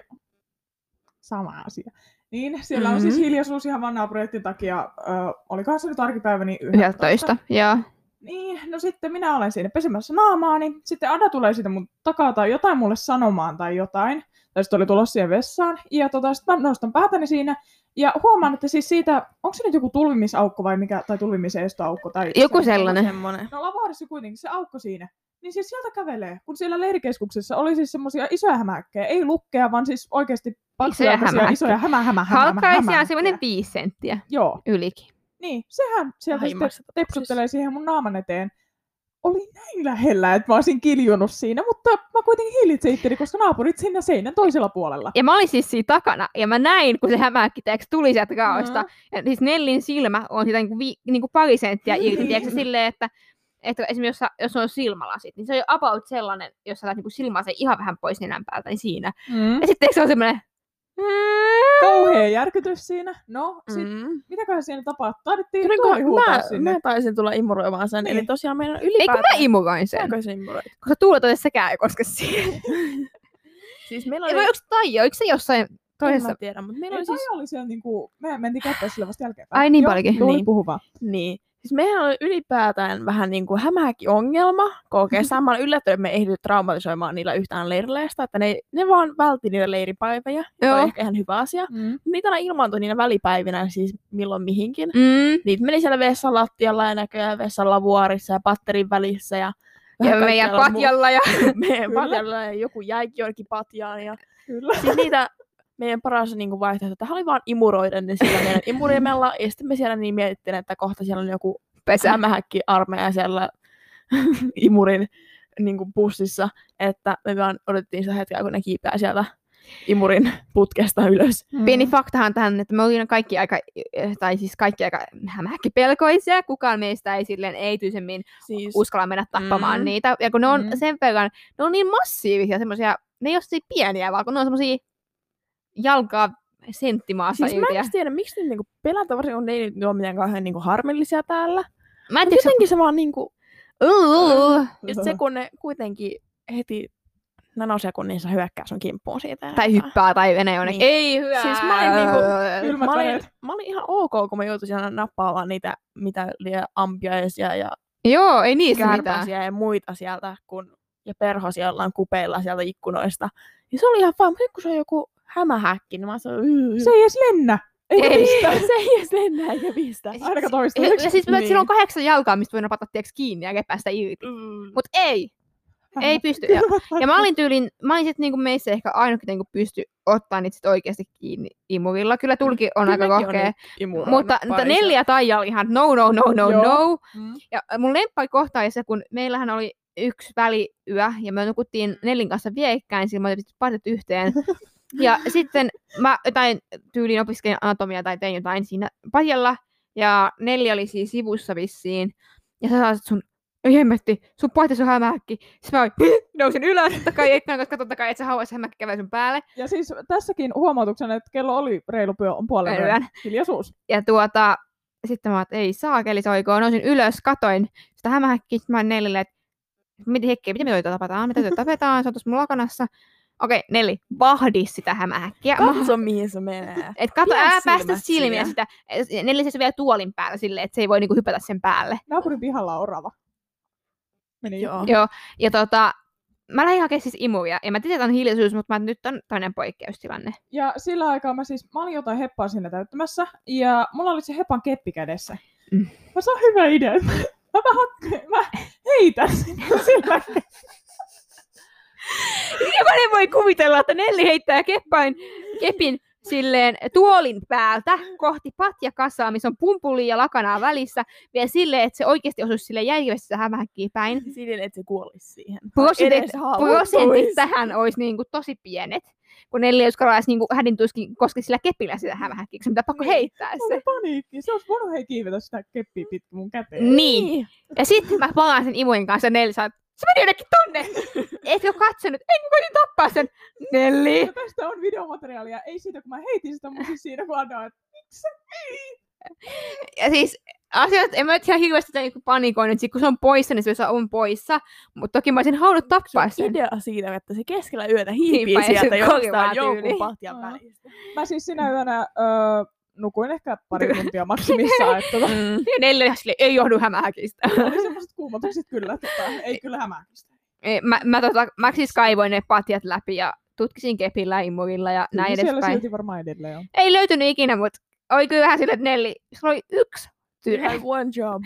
sama asia. Niin, siellä on siis hiljaisuus ihan vaan naapureiden takia. Olikohan se nyt arkipäivä, niin 11. Joo. Niin, no sitten minä olen siinä pesemässä naamaani. Sitten Ada tulee siitä mun takaa tai jotain mulle sanomaan tai jotain. Tai sitten oli tulossa siihen vessaan. Ja sitten mä nostan päätäni siinä. Ja huomaan, että siis siitä, onko se nyt joku tulvimisaukko vai mikä, tai tulvimisestoaukko? Tai joku sellainen. No lavaarissa kuitenkin se aukko siinä. Niin siis sieltä kävelee, kun siellä leirikeskuksessa oli siis semmosia isoja hämähäkkejä. Ei lukkeja, vaan siis oikeasti paksujalkaisia isoja hämähäkkejä. Halkaisia on semmoinen 5 senttiä. Joo. Ylikin. Niin, sehän sieltä sitten tepsuttelee siihen mun naaman eteen. Oli näin lähellä, että mä olisin kiljunut siinä, mutta mä kuitenkin hillitsin itteni, koska naapurit siinä seinän toisella puolella. Ja mä olin siis siinä takana, ja mä näin, kun se hämähäkki tuli sieltä raosta. Ja siis Nellin silmä on sitä niinku pari senttiä irti, tiedätkö silleen, että esimerkiksi jos on silmälasit, niin se on jo about sellainen, jos sä niinku silmää sen ihan vähän pois nenän päältä, niin siinä. Ja sitten se on semmoinen... Kauhea järkytys siinä. No, sit mitäköhän siinä tapahtui? Taidettiin tuoli huutaa sinne. Mä taisin tulla imuroimaan sen. Niin. Eli tosiaan meidän ylipäätään... Ei kun mä imuroin sen. Eikö se imuroit? Koska tuuletot sekään ei koske siihen. Siis meillä oli... Onko Taija? Oliko se jossain toisessa? En mä tiedä, mutta meillä oli siis... Taija oli siellä niinku... Me mentiin katsoa sille vasta jälkeenpäin. Ai niin paljonkin. Tuuli puhu vaan. Niin. Siis meillä oli ylipäätään vähän niin kuin hämähäkki-ongelma koko kesän. Mä olen yllättynyt, että me ei ehdy traumatisoimaan niillä yhtään leirileistä, että ne vaan vältti niitä leiripäiviä. Se on ehkä ihan hyvä asia. Niitä aina ilmaantui niinä välipäivinä, siis milloin mihinkin. Niitä meni siellä vessan lattialla ja näköjään vessan lavuaarissa ja patterin välissä. Ja meidän patjalla. Meidän patjalla ja joku jäikin jonnekin patjaan. Ja siis niitä... Meidän paras niin vaihtoehto, että oli vaan imuroiden ne siellä meidän imurimella. Ja sitten me siellä niin mietittiin, että kohta siellä on joku hämähäkki-armeija siellä imurin niin pussissa. Että me vaan odotettiin sitä hetkeä, kun ne kiipeää sieltä imurin putkesta ylös. Pieni faktahan tähän, että me olin kaikki aika hämähäkkipelkoisia. Kukaan meistä ei silleen erityisemmin uskalla mennä tappamaan niitä. Ja kun ne on sen verran, ne on niin massiivisia semmoisia, ne ei ole siis pieniä, vaan kun ne on semmoisia jalkaa senttimaassa. Siis mä en tiedä, miksi ne niinku pelätä, varsinkin kun ne ei ole mitenkään niinku harmillisia täällä. Mä en tiedä, jotenkin se vaan niinku... Just se, kun ne kuitenkin heti nanosekunnissa hyökkää sun kimppuun siitä. Tai hyppää tai menee jonnekin. Niin. Ei hyvä. Siis mä olin ihan ok, kun mä joutuisin aina nappaamaan niitä, mitä liian ampiaisia ja joo, ei niistä mitään. Ja muita sieltä, ja perhosia ollaan kupeilla sieltä ikkunoista. Ja se oli ihan vaan, mutta kun se on joku hämähäkki, niin mä sanoin, se ei edes lennä. Eikä pistä. Se ei edes lennä eikä pistä. Ainakaan toistaiseksi. Ja siis niin. Sillä on 8 jalkaa, mistä voi napata kiinni ja repästä irti. Mut ei. Ei pysty. Ja mä olin sit niinku meissä ehkä ainakin niinku pysty ottaa niitä sit oikeasti kiinni imurilla. Kyllä tulki on aika rohkea. Mutta 4 Taija oli ihan no. Ja mun lemppari on se, kun meillähän oli yksi väliyö ja me nukuttiin Nellin kanssa vierekkäin, sillä me oltiin partit yhteen. Ja sitten mä jotain tyyliin opiskelin anatomiaa tai tein jotain siinä pajalla. Ja Nelli oli siinä sivussa vissiin. Ja sä saasit sun, ei hemmetti, sun paitsi sun hämähäkki. Sitten mä nousin ylös, totta kai, et sä haluaisi hämähäkki käveä sun päälle. Ja siis tässäkin huomautuksen, että kello oli reilu puolen yön. Hiljaisuus. Ja sitten mä ei saakeli soikoon, nousin ylös, katoin sitä hämähäkkiä. Sitten mä olin Nellille, että mitä me tapetaan, se on tuossa mun lakanassa. Okei, Nelli, vahdi sitä hämähäkkiä. Katso, mihin se menee. Et katso, älä päästä silmiä sitä. Nelli seisoi vielä tuolin päällä silleen, että se ei voi niinku hypätä sen päälle. Naapurin pihalla on orava. Meni joo. Ja mä lähdin hakemaan siis imuja. Ja mä tiedän, että on hiljaisuus, mutta nyt on toinen poikkeustilanne. Ja sillä aikaa mä olin jotain heppaa siinä täyttämässä. Ja mulla oli se hepan keppi kädessä. Mä saan hyvä idea. Mä heitän sillä. Jokainen voi kuvitella, että Nelli heittää kepin silleen tuolin päältä kohti patjakasaa, missä on pumpuli ja lakanaa välissä, vielä silleen, että se oikeasti osuisi sille järjestää hämähäkkiä päin. Silleen, että se kuolisi siihen. Prosentit tähän olisi niinku tosi pienet, kun Nelli ei uskalla niinku hädintuiskin koske sillä kepillä sitä hämähäkkiä, se pitää pakko heittää se. Mulla paniikki. Se olisi voinut kiivetä sitä keppiä pitkin mun käteen. Niin. Ja sitten mä palaan sen imuin kanssa ja Nelli sanoo, se meni jonnekin tonne! Etkö katsonut? En voisin tappaa sen! Nelli! Ja tästä on videomateriaalia. Ei siitä, kun mä heitin sitä, mutta siis siinä kun annoin, että miksi ja siis asiat, en mä nyt ihan hirveästi sitä panikoinut, kun se on poissa, niin se on poissa. Mutta toki mä olisin halunnut tappaa sen. Idea siitä, että se keskellä yötä hiipii sieltä jostain jonkun patjan välistä. Mä siis sinä yönä nukuin ehkä pari tuntia maksimissaan. Ja Nelli ei johdu hämähäkistä. Oli semmoiset kuumotukset kyllä, ei kyllä hämähäkistä. Mä siis kaivoin ne patjat läpi ja tutkisin kepillä, imurilla ja näin edespäin. Siellä silti varmaan edelleen on. Ei löytynyt ikinä, mutta oli kyllä vähän silleen, että Nelli, se oli yksi You had one job.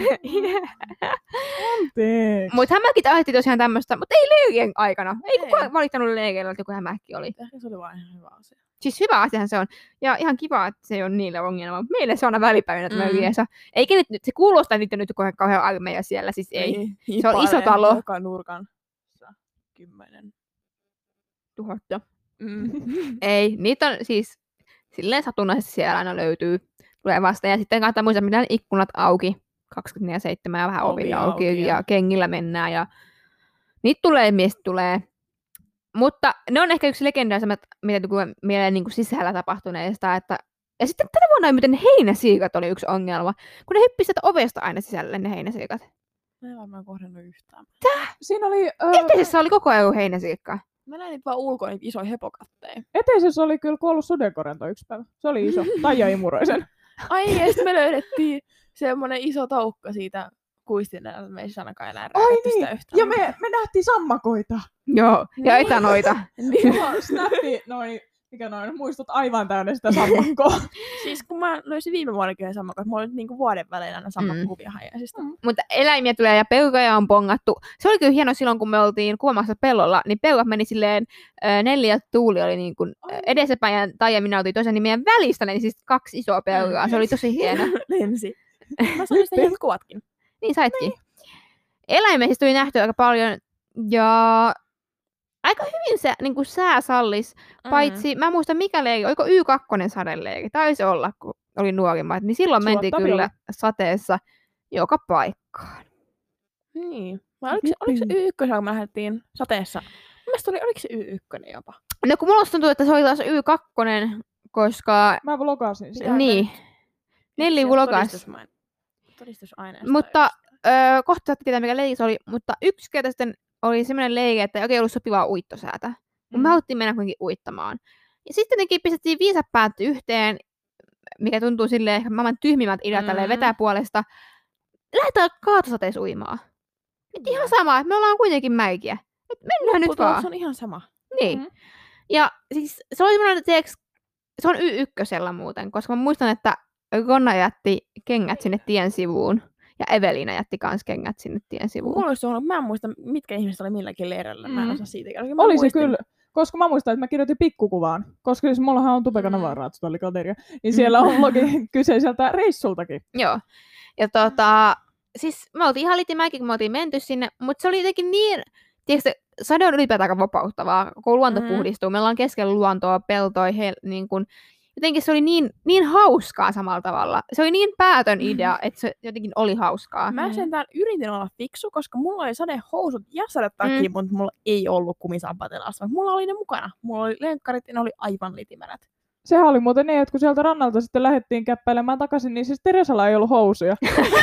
Anteeksi. Mutta hämähäkit aiheutti tosiaan tämmöistä, mutta ei leirien aikana. Ei kukaan valittanut leireillä, että joku hämähäkki oli. Ehkä se oli vaan ihan hyvä asia. Siis hyvä asiahan se on. Ja ihan kiva, että se on niille ongelma. Meille se on aina välipäivänä tämä yleensä. Eikä nyt, se kuulostaa niitä nyt kauhean armeija siellä, siis ei. Se on iso talo. Joka nurkan 10 000. Ei, niitä on siis silleen satunnaisesti siellä aina löytyy. Tulee vasta. Ja sitten kannattaa muistaa, mitä ikkunat auki. 24/7 ja vähän ovilla auki ja kengillä mennään. Ja niitä tulee, miestä tulee. Mutta ne on ehkä yksi legendaisemmat, mitä tulee mieleen niin kuin sisällä tapahtuneesta. Että... Ja sitten tänä vuonna miten heinäsiikat oli yksi ongelma. Kun ne hyppivät ovesta aina sisälle ne heinäsiikat. Mä en varmaan kohdannut yhtään. Tää? Siinä oli... Eteisessä oli koko ajan heinäsiikka. Mä näin niitä vaan ulkoa, niitä isoja hepokatteja. Eteisessä oli kyllä kuollut sudenkorento yksi päivä. Se oli iso. Taija imuroi sen. Ai, ja sitten me löydettiin semmonen iso taukka siitä kuistinella, että me ei ainakaan enää rääkätty sitä yhtään. Ja me nähtiin sammakoita. Joo, ja etanoita. Snappi noin muistut aivan täynnä sitä sammakkoa. Siis kun mä löysin viime vuonnakin yhden sammakon, että mulla oli niinku vuoden välein aina sammakkokuvia hajaisista. Mutta eläimiä tulee ja peuroja on pongattu. Se oli kyllä hieno silloin, kun me oltiin kuvaamassa pellolla, niin peurat meni silleen, Nelli ja Tuuli oli niin kuin edessäpäin ja Taija minä oltiin toisen meidän välistä, niin siis 2 isoa peuraa. Se oli tosi hieno. Lensi. Mä sain sitä hienot kuvatkin. Niin saitkin. Eläimiä siis tuli nähty aika paljon ja aika hyvin se niin kuin sää sallis, paitsi mä en muista mikä leiri, oliko Y2 sadeleiri, taisi olla, kun oli nuorimmat, niin silloin mentiin kyllä sateessa joka paikkaan. Niin. Vai oliko se Y1, kun me lähdettiin sateessa? Mielestäni oliko se Y1 jopa? No kun mulla tuntuu, että se oli taas Y2, koska... Mä vlogasin sitä. Niin. Nelli vlogas. Todistusaineisto. Mutta kohta saatte tietää, mikä leiri se oli, mutta yksi kerta sitten oli semmoinen leiri, että ei oikein ollut sopivaa uittosäätä. Mutta me haluttiin mennä kuitenkin uittamaan. Ja sitten jotenkin pistettiin viisat päät yhteen, mikä tuntuu silleen ehkä maailman tyhmimmät ideat tälleen vetää puolesta. Lähdetään kaatosateessa uimaan. Nyt ihan sama, että me ollaan kuitenkin mäikiä. Et mennään nyt vaan. Se on ihan sama. Niin. Ja siis se oli semmoinen, että se on Y1 muuten, koska mä muistan, että Ronna jätti kengät sinne tien sivuun. Ja Evelina jätti kans kengät sinne tien sivuun. Mä en muista, mitkä ihmiset oli milläkin leirillä. Mä en osaa siitä. Oli se kyllä. Koska mä muistan, että mä kirjoitin pikkukuvaan, koska siis mullahan on Tupekanavaraa, oli kateria, niin siellä on logi kyseiseltä reissultakin. Joo. Ja siis me oltiin ihan litimäkin, kun me oltiin menty sinne, mutta se oli jotenkin niin, tiedätkö, sade on ylipäätään aika vapauttavaa, kun luonto puhdistuu, me ollaan keskellä luontoa, peltoja, niin kun, jotenkin se oli niin hauskaa samalla tavalla. Se oli niin päätön idea, että se jotenkin oli hauskaa. Mä sentään yritin olla fiksu, koska mulla oli sadehousut ja sadetakin, mutta mulla ei ollut kumisampatelasta. Mulla oli ne mukana. Mulla oli lenkkarit ja ne oli aivan litimärät. Sehän oli muuten niin, että kun sieltä rannalta sitten lähdettiin käppäilemään takaisin, niin siis Teresalla ei ollut housuja.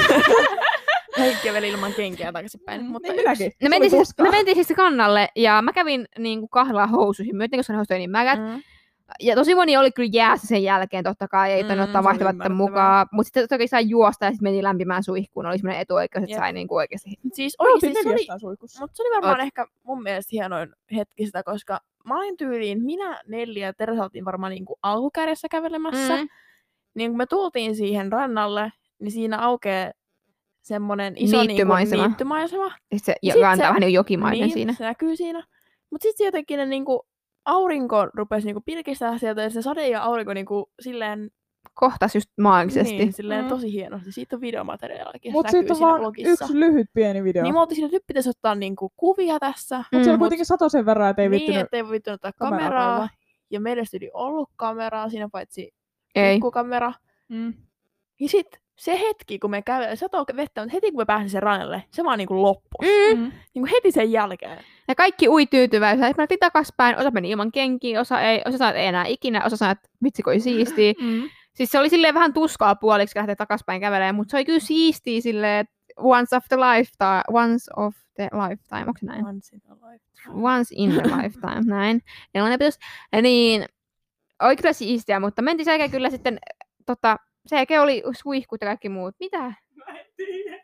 Kaikki käveli ilman kenkiä takaisinpäin. Mutta niin minäkin. Me mentiin siis kannalle ja mä kävin niin kahdella housuihin. Mä koska ne housut oli niin mägät. Ja tosi moni oli kyllä jäässä sen jälkeen, totta kai ei tainnut ottaa vaihtovatta mukaan. Mutta sitten toki sai juosta ja sitten meni lämpimään suihkuun. Oli semmoinen etuoikeus, että sai niinku oikeasti. Siis oikeasti se oli, mutta se oli varmaan ehkä mun mielestä hienoin hetki sitä, koska mä olin tyyliin, minä, Nelli ja Teresa oltiin varmaan niinku alkukädessä kävelemässä. Niin kun me tultiin siihen rannalle, niin siinä aukeaa semmoinen iso niittymaisema. Ja rantaa vähän jokimainen niin, siinä. Se näkyy siinä. Mutta sitten jotenkin ne niinku aurinko rupesi niinku pilkistää sieltä ja se sade ja aurinko niinku silleen kohtas just maagisesti. Niin, silleen tosi hienosti. Siitä on videomateriaalikin. Mutta siitä on vaan yksi lyhyt pieni video. Niin me oltiin siinä, että nyt pitäisi ottaa niinku kuvia tässä. Mutta se oli kuitenkin sen verran, että ei vittynyt. Niin, ettei vittynyt ottaa kameraa. Ja meidän ei ollut kameraa siinä, paitsi pikkukamera. Ja sit se hetki, kun me kävelemme, satoi vettä, mutta heti kun me pääsin sen rannalle, se vaan niinku loppui. Niinku heti sen jälkeen. Ja kaikki ui tyytyväisenä. Että mentiin takaspäin, osa meni ilman kenkiä, osa ei enää ikinä, osa sanoi, että vitsi kun siistiä. Siis se oli silleen vähän tuskaa puoliksi lähteä takaspäin kävelemään, mutta se oli kyllä siistiä silleen, että once of the lifetime, onko se näin? Once in a lifetime, näin. Niin, oli kyllä siistiä, mutta mentiin sen jälkeen kyllä sitten, sen jälkeen oli suihkut ja kaikki muut. Mitä? Mä en tiedä.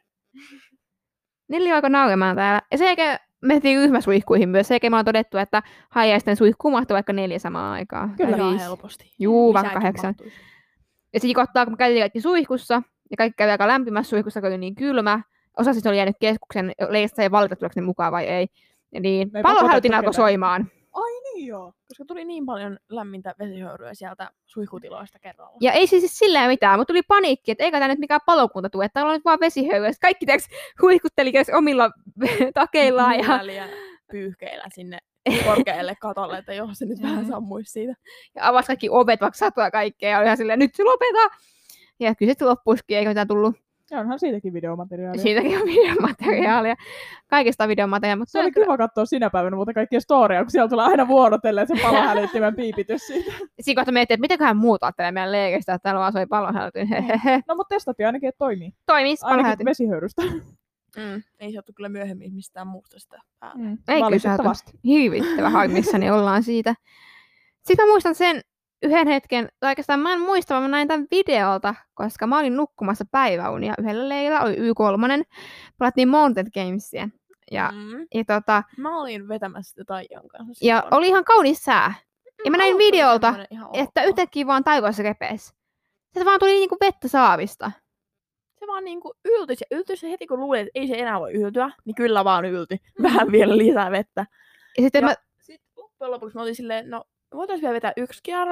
Nelli alkoi nauremaan täällä. Ja sen jälkeen mentiin ryhmäsuihkuihin myös. Sen jälkeen me on todettu, että haijaisten suihkuun mahtuu vaikka 4 samaan aikaan. Kyllä ihan helposti. Juu, vaikka 8. Ja sitten kohtaa, kun me käytiin kaikki suihkussa, ja kaikki kävi aika lämpimässä suihkussa, kun oli niin kylmä. Osa siis oli jäänyt keskuksen, leistä ei valita, tuleeko ne mukaan vai ei. Ja niin, palohälytin alkoi soimaan. Ai niin joo. Koska tuli niin paljon lämmintä vesihöyryä sieltä suihkutiloista kerralla. Ja ei siis silleen mitään, mutta tuli paniikki, että eikä tämä nyt mikään palokunta tule, että täällä on nyt vaan vesihöyryä. Kaikki huihkutteli omilla takeillaan. Ja pyyhkeillä sinne korkealle katolle, että jos se nyt vähän sammuisi siitä. Ja avasi kaikki ovet, vaikka satoa kaikkea, ja oli ihan silleen, nyt se lopetaa. Ja kyllä se loppuisikin, eikö mitään tullut. Ja onhan siitäkin videomateriaalia. Siitäkin on videomateriaalia. Kaikesta videomateriaalia. Mutta se oli kiva katsoa sinä päivänä, mutta kaikkia storia, kun siellä tulee aina vuorotellen se palohälyttimen piipitys siitä. Siinä kohta miettii, että mitäköhän muut ajattelee meidän leikestä, että täällä vaan soi palohälytin. No mutta testattiin ainakin, että toimii. Toimii ainakin vesihöyrystä. Ei se ottu kyllä myöhemmin mistään muusta sitä päälle. Ei kyllä hirvittävä harmissani ollaan siitä. Sitten mä muistan sen yhden hetken, tai oikeastaan mä en muista, vaan mä näin tämän videolta, koska mä olin nukkumassa päiväunia yhdellä leirillä, oli Y3, pelattiin Mountain Gamesia. Ja mä olin vetämässä sitä Taijan kanssa. Ja oli ihan kaunis sää. Ja mä näin videolta, että yhtäkkiä vaan taivaassa repesi. Se vaan tuli niinku vettä saavista. Se vaan niinku yltyi heti kun luulin, että ei se enää voi yltyä, niin kyllä vaan yltyi. Vähän vielä lisää vettä. Ja sitten loppujen lopuksi mä olin silleen, no voitaisiin vielä vetää 1 kierros,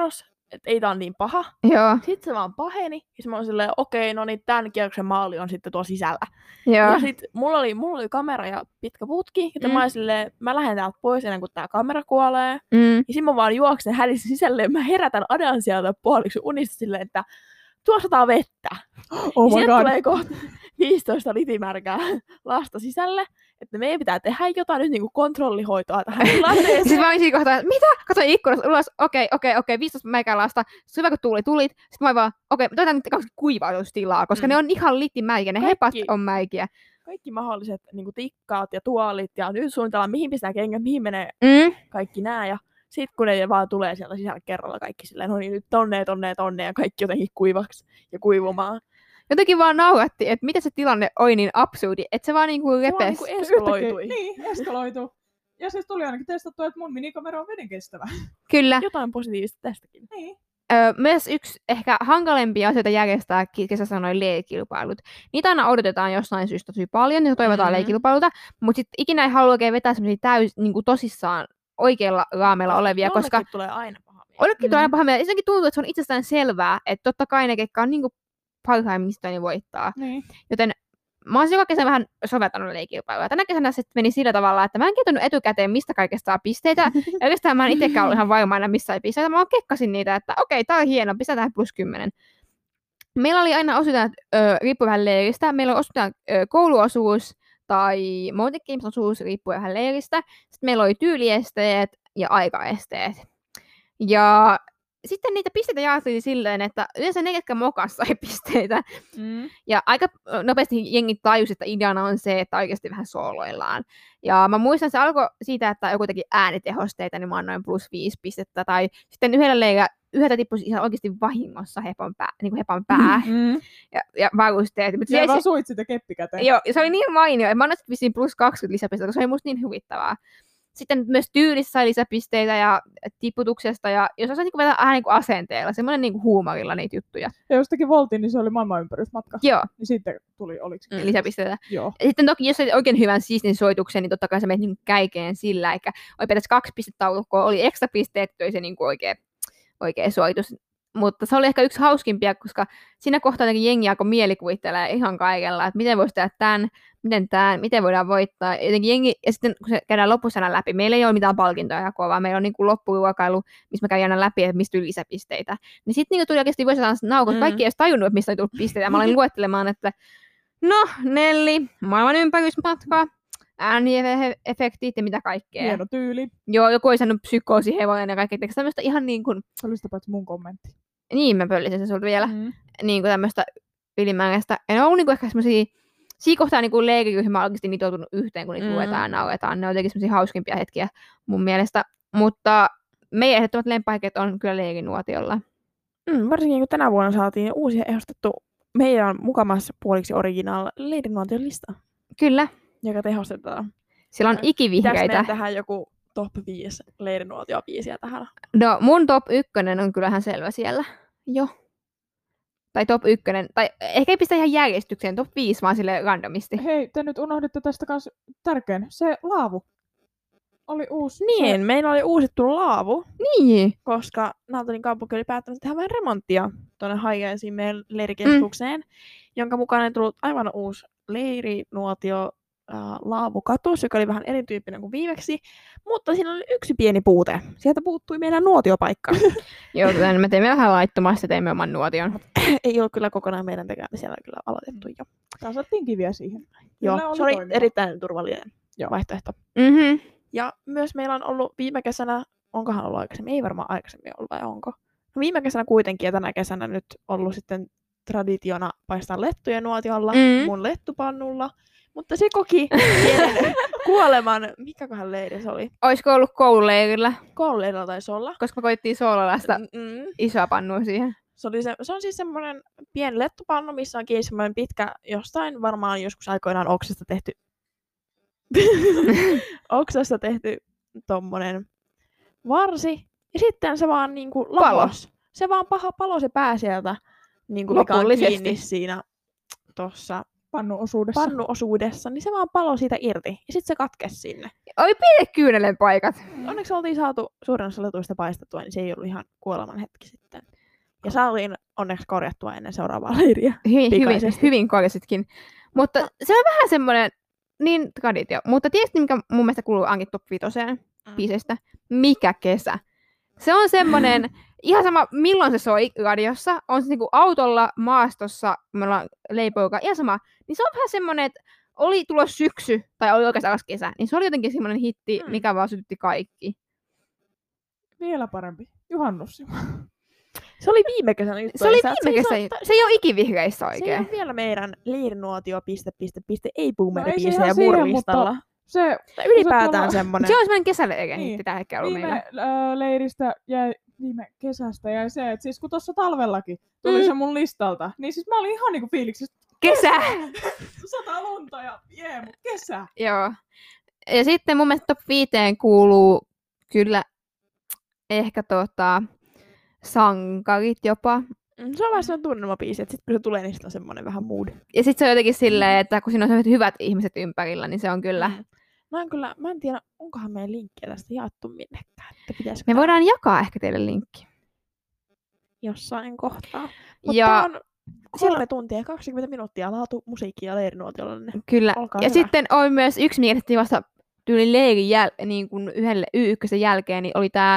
että ei tää on niin paha. Joo. Sitten se vaan paheni, ja mä oon silleen, okei, no niin, tämän kierroksen maali on sitten tuo sisällä. Joo. Ja sit mulla oli kamera ja pitkä putki, joten mä olin silleen, mä lähden täältä pois ennen kuin tää kamera kuolee. Ja sit mä vaan juoksen hädistä sisälle, ja mä herätän Adan sieltä puoliksi unista silleen, että tuossa sataa vettä. Oh my sieltä god. tulee kohta 15 litimärkää lasta sisälle, että meidän pitää tehdä jotain nyt niinku kontrollihoitoa tähän tilanteeseen. Siis mä olin siinä kohtaa, että mitä? Katsoin ikkunasta ulos, okei, 15 mäikälasta. Se on hyvä, kun tulit. Sitten mä vaan, okei, toivotaan nyt 2 kuivautustilaa, koska ne on ihan litimäikiä, ne hepat on mäikiä. Kaikki mahdolliset niinku tikkaat ja tuolit, ja nyt suunnitellaan, mihin pistää kengät, mihin menee kaikki nää. Ja sitten kun ne vaan tulee sieltä sisällä kerralla kaikki silleen, no niin nyt tonne, ja kaikki jotenkin kuivaksi ja kuivumaan. Jotenkin vaan nauratti, että miten se tilanne oli niin absurdi, että se vaan niinku repesi. Se vaan niinku eskaloitui. Niin, eskaloitui. Ja siis tuli ainakin testattua, että mun minikamera on veden kestävä. Kyllä. Jotain positiivista tästäkin. Niin. Myös yksi ehkä hankalempia asioita järjestää kesässä noin leirikilpailut. Niitä aina odotetaan jostain syystä tosi paljon, ja toivotaan leirikilpailulta, mutta sitten ikinä ei halua oikein vetää semmoisia niinku tosissaan oikealla raameilla olevia, koska tulee aina paha mieli. Jollekin tulee aina paha mieli. Ensinnäkin tuntuu, että se on itsestään selvää, että totta kai ne, ketkä on niinku parhaimmista, niin voittaa. Niin. Joten mä oon joka kesä vähän soveltanut leikilpailuja. Tänä kesänä se meni sillä tavalla, että mä en kertonut etukäteen, mistä kaikesta saa pisteitä. Ja oikeastaan mä en itsekään ollut ihan varma aina, missä ei pisteitä. Mä kekkasin niitä, että okei, tää on hieno, pistää tähän +10. Meillä oli aina osuudet riippuen vähän leiristä. Meillä oli osuudet kouluosuus tai Monte-Games-osuus riippuen vähän leiristä. Sitten meillä oli tyyliesteet ja aikaesteet. Ja sitten niitä pisteitä jaettiin silleen, että yleensä ne, ketkä mokas sai pisteitä. Ja aika nopeasti jengi tajusi, että ideana on se, että oikeasti vähän sooloillaan. Ja mä muistan, että se alkoi siitä, että joku teki äänitehosteita, niin mä annoin +5 pistettä. Tai sitten yhdeltä tippui ihan oikeasti vahingossa hepan pää ja varusteet. Ja vaan soit sitä keppikäteen. Joo, se oli niin mainio. Mä annoin vissiin +20 lisäpistettä, koska se oli musta niin huvittavaa. Sitten myös tyylissä sai lisäpisteitä ja tiputuksesta, ja jos osaa niin vetää vähän niin asenteella, semmoinen niin huumorilla niitä juttuja. Ja jos teki voltin, niin se oli maailmanympärysmatka. Joo. Niin sitten tuli, oliko lisäpisteitä. Joo. Ja sitten toki, jos oli oikein hyvän siistin soituksen, niin totta kai sä menet niin käikeen sillä, eli oli periaatteessa 2 pistetaulukkoa, oli ekstra pisteet, toi se niin oikea soitus. Mutta se oli ehkä yksi hauskimpia, koska siinä kohtaa jengi alkoi mielikuvittelee ihan kaikella, että miten voisi tehdä tämän, miten voidaan voittaa. Ja sitten kun se käydään loppusana läpi, meillä ei ole mitään palkintoja jakoa, vaan meillä on niin kuin loppuruokailu, missä me käydään läpi, että mistä tuli lisäpisteitä. Niin sitten niin tuli oikeasti vuosittain naukot, kaikki ei edes tajunnut, että mistä oli tullut pisteitä. Mä olin luettelemaan, että no, Nelli, maailman ympärysmatka, ääniefektit ja mitä kaikkea. Hieno tyyli. Joo, joku ei saanut psykoosihevonen ja kaikkea. Tämmöistä ihan niin kuin... Se oli sitä paitsi mun kommentti. Niin, mä pöllisin sen sulta vielä. Niin kuin tämmöistä ylimääräistä. Ja ne on niin kuin ehkä semmosia... Siinä kohtaa niin kuin leiriryhmä on oikeasti nitoutunut yhteen, kun niitä luetaan ja nauretaan. Ne on jotenkin semmosia hauskimpia hetkiä mun mielestä. Mutta meidän ehdottomat lempaiket on kyllä leirinuotiolla. Varsinkin kun tänä vuonna saatiin uusia ehostettu meidän mukamassa puoliksi original leirinuotion lista. Kyllä. Joka tehostetaan. Sillä on ikivihreitä. Pitäis meidän tehdä joku top 5 leirinuotiobiisiä tähän? No mun top 1 on kyllähän selvä siellä. Joo. Tai top 1, tai ehkä ei pistä ihan järjestykseen, top 5 vaan sille randomisti. Hei, te nyt unohditte tästä kans tärkeän. Se laavu oli uusi. Niin, meillä oli uusittu laavu. Niin. Koska Naantalin kaupunki oli päättänyt tehdä vähän remonttia tuonne Haijaisiin meidän leirikeskukseen, jonka mukaan on tullut aivan uusi leirinuotio laavukatus, joka oli vähän erityyppinen kuin viimeksi, mutta siinä oli yksi pieni puute. Sieltä puuttui meidän nuotiopaikka. Joo, me teimme vähän laittomasti, teimme oman nuotion. Ei ole kyllä kokonaan meidän tekemä, siellä on kyllä aloitettu jo. Kasattiin kiviä siihen. Joo, se oli erittäin turvallinen vaihtoehto. Mm-hmm. Ja myös meillä on ollut viime kesänä, onkohan ollut aikaisemmin, ei varmaan aikaisemmin ollut vai onko? No viime kesänä kuitenkin ja tänä kesänä nyt ollut sitten traditiona paistaa lettuja nuotiolla, mun lettupannulla. Mutta se koki pienen kuoleman. Mikäköhän leiri se oli? Olisiko ollut koululeirillä? Koululeirillä taisi olla. Koska me koittiin soololaista isoa pannua siihen. Se on siis semmoinen pieni lettupannu, missä on kiinni semmoinen pitkä, jostain varmaan joskus aikoinaan oksasta tehty tommonen varsi. Ja sitten se vaan niinku lahos. Se vaan palo se pää sieltä, niinku mikä on kiinni siinä tossa pannuosuudessa, niin se vaan paloi siitä irti. Ja sitten se katkesi sinne. Oli pienet kyynelen paikat. Onneksi oltiin saatu suurin osa letuista paistettua, niin se ei ollut ihan kuoleman hetki sitten. Ja saatiin onneksi korjattua ennen seuraavaa leiriä. Hyvin korjasitkin. Mutta se on vähän semmoinen niin traditio. Mutta tiedätkö, mikä mun mielestä kuuluu Ankin top 5 biiseistä? Mikä kesä? Se on semmoinen, ihan sama milloin se soi radiossa, on se niinku autolla, maastossa, me ollaan leipoikaa, ihan sama. Niin se on vähän semmoinen, että oli tulos syksy, tai oli oikeastaan kesä, niin se oli jotenkin semmoinen hitti, mikä vaan sytytti kaikki. Vielä parempi. Juhannus. Se oli viime kesänä. Se ei ole ikivihreissä oikein. Se ei ole vielä meidän leirinuotio, ei boomer-biisejä ja burlistalla. Se ylipäätään semmoinen. Se on semmoinen kesäleiri, niin tätä hetkeä ollut meillä. Leiristä jäi, viime kesästä jäi se, että siis kun tuossa talvellakin tuli se mun listalta, niin siis mä olin ihan niinku fiiliksissä. Kesä! 100 lunta ja mut kesä! Joo. Ja sitten mun mielestä top 5 kuuluu kyllä ehkä sankarit jopa. Se on vähän sellainen tunnelmabiisi, että sitten kun se tulee, niin sitten on semmoinen vähän mood. Ja sitten se on jotenkin silleen, että kun siinä on hyvät ihmiset ympärillä, niin se on kyllä... Mä en tiedä, onkohan meidän linkkiä tästä jaettu minnekään. Me voidaan jakaa ehkä teille linkki. Jossain kohtaa. Mutta on 3 tuntia ja 20 minuuttia laatu musiikkia leirinuotiolle. Kyllä. Olkaa ja hyvä. sitten on myös yksi, mikä tehtiin vasta tyyli leirin niin kuin yhdelle Y1 jälkeen, niin oli tää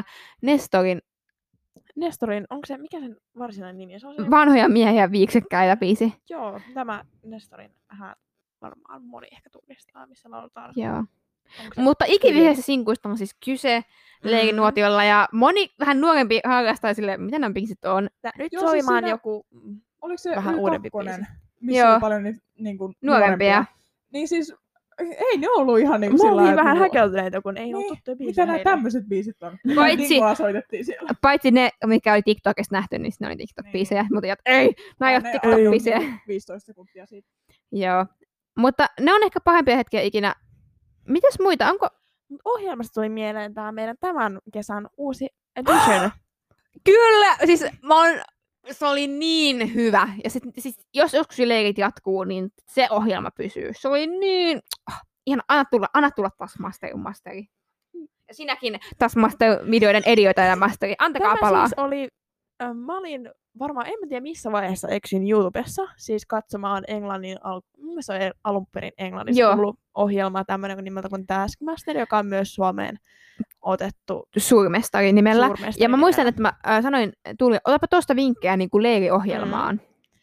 Nestorin, onko se, mikä sen varsinainen nimi? Se on se... Vanhoja miehiä viiksekkäitä biisi. Joo, tämä Nestorin varmaan moni ehkä tunnistaa, missä lauletaan. Joo. Mutta ikivihreisestä sinkuista on siis kyse leirinuotiolla, ja moni vähän nuorempi harrastaa sille, mitä nämä biisit on. Nyt soimaan siis joku oliko se vähän uudempi biisi? Missä oli paljon niinku nuorempia. Niin siis ei ne ollut ihan niinku sillä lailla. Vähän häkeltyneitä, kun ei ollut tuttuja biisejä. Mitä nämä tämmöiset biisit on? Soitettiin siellä. Paitsi ne, mikä oli TikTokista nähty, niin ne oli TikTok-biisejä. Mutta ei, nämä ei ole TikTok-biisejä. 15 sekuntia siitä. Joo. Mutta ne on ehkä parempia hetkiä ikinä. Mitäs muita? Onko... Ohjelmasta tuli mieleen tämä meidän tämän kesän uusi edition. Kyllä! Siis se oli niin hyvä. Ja siis, jos joskus leirit jatkuu, niin se ohjelma pysyy. Se oli niin... ihan anna tulla Taskmasteri. Ja sinäkin Taskmaster-videoiden edioita ja masteri. Antakaa palaa. Tämä siis oli... Mä olin varmaan, en tiedä missä vaiheessa eksyin YouTubessa, siis katsomaan englannin, mun mielestä on alun perin englannissa ollut ohjelma tämmöinen nimeltä kuin Taskmaster, joka on myös Suomeen otettu Suurmestari nimellä. Ja mä muistan, että mä sanoin Tuuli, otapa tuosta vinkkejä niin kuin leiriohjelmaan.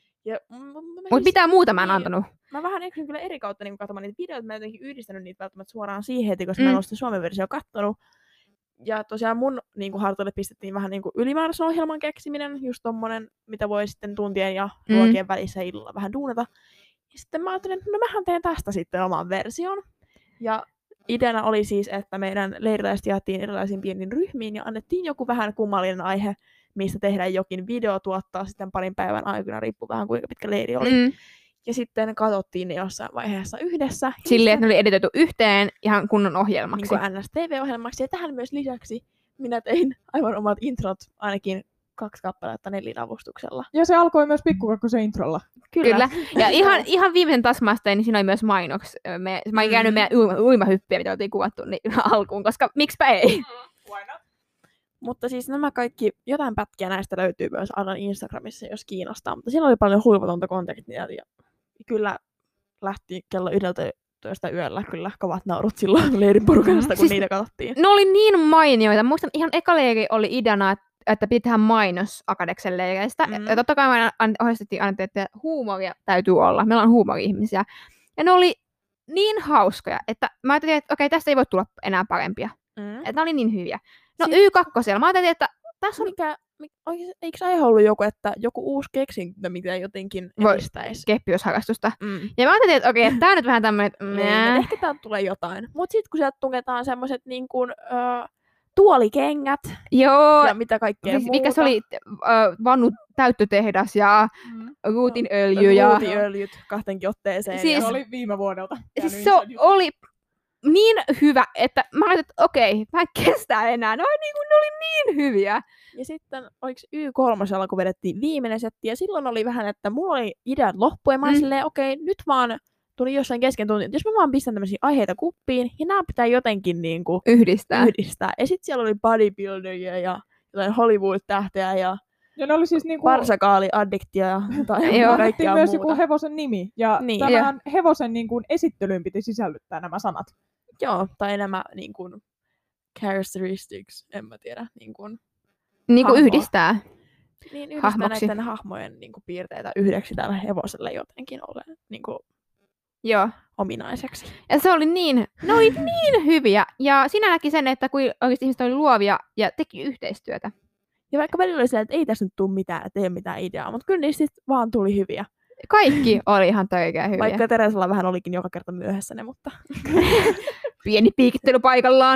Mutta pitää muuta mä en antanut. Mä vähän eksyin kyllä eri kautta niin katsomaan niitä videoita, mä en jotenkin yhdistänyt niitä välttämättä suoraan siihen heti, koska mä en ole sitä Suomen versiota kattonut. Ja tosiaan mun niin hartoille pistettiin vähän niin ylimääräisen ohjelman keksiminen, just tommonen, mitä voi sitten tuntien ja ruokien välissä illalla vähän duunata. Ja sitten mä ajattelin, että no mähän teen tästä sitten oman version. Ja ideana oli siis, että meidän leiriläiset jaettiin erilaisiin pieniin ryhmiin ja annettiin joku vähän kummallinen aihe, mistä tehdään jokin video, tuottaa sitten parin päivän aikana, riippuu vähän kuinka pitkä leiri oli. Ja sitten katsottiin ne jossain vaiheessa yhdessä. Silleen, että ne oli editoitu yhteen ihan kunnon ohjelmaksi. Niin kuin NSTV-ohjelmaksi. Ja tähän myös lisäksi minä tein aivan omat introt, ainakin 2 kappaletta Nellin avustuksella. Ja se alkoi myös Pikkukakkosen introlla. Kyllä. Ja ihan viimeisen Taskmasterin, niin siinä oli myös mainoksi. Mä olin käynyt meidän uimahyppiä, mitä oltiin kuvattu niin alkuun, koska miksipä ei. Mutta siis nämä kaikki, jotain pätkiä näistä löytyy myös Adan Instagramissa, jos kiinnostaa. Mutta siinä oli paljon huivatonta konteknia ja kyllä lähti kello 11 yöllä kyllä kovat naurut silloin leirin porukasta, kun siis niitä katsottiin. Ne oli niin mainioita. Muistan, ihan eka leiri oli ideana, että piti tehdä mainos Akadeksen leireistä. Ja totta kai me ohjeistettiin aina, että huumoria täytyy olla. Meillä on huumori-ihmisiä. Ja ne oli niin hauskoja, että mä ajattelin, että okei, tästä ei voi tulla enää parempia. Että ne oli niin hyviä. No siis... Y2, mä ajattelin, että tässä on... Eikö aihe ollut joku, että joku uusi keksintö, mitä jotenkin edistäisi? Keppiysharrastusta. Ja mä ajattelin, että okei, että tää on nyt vähän tämmöinen... Ehkä täältä tulee jotain. Mut sit kun sieltä tungetaan semmoset niin kuin... tuolikengät ja mitä kaikkea siis, muuta. Mikä se oli vannu täyttötehdas ja ruutinöljy. Ja... Ruutiöljyt 2 otteeseen. Siis... Se oli viime vuodelta. Siis se oli niin hyvä, että mä ajattelin, että okei, mä en kestä enää. Ne oli niin hyviä. Ja sitten oliko Y3, kun vedettiin viimeinen setti, ja silloin oli vähän, että mulla oli ideat loppu, ja mä olin silleen, okei, nyt vaan tuli jossain kesken tunti, että jos mä vaan pistän tämmöisiä aiheita kuppiin, ja nämä pitää jotenkin niinku yhdistää. Ja sitten siellä oli bodybuilderia ja jotain Hollywood-tähteä ja ne oli siis niinku... Varsakaali-addiktia ja kaikkea myös muuta. Joku hevosen nimi. Ja niin. tämän hevosen niin kuin esittelyyn piti sisällyttää nämä sanat. Joo, tai nämä niin kuin characteristics, en mä tiedä. Niin kuin yhdistää. Niin, yhdistää näiden hahmojen niin kuin piirteitä yhdeksi tällä hevoselle jotenkin ole niin kuin ominaiseksi. Ja se oli ne oli niin hyviä. Ja siinä näki sen, että kun oikeasti ihmiset oli luovia ja teki yhteistyötä. Ja vaikka välillä oli silleen, että ei tässä nyt tule mitään, että ei ole mitään ideaa, mutta kyllä niistä vaan tuli hyviä. Kaikki oli ihan töikään hyviä. Vaikka Teresalla vähän olikin joka kerta myöhässä ne, mutta... Pieni piikittely paikallaan.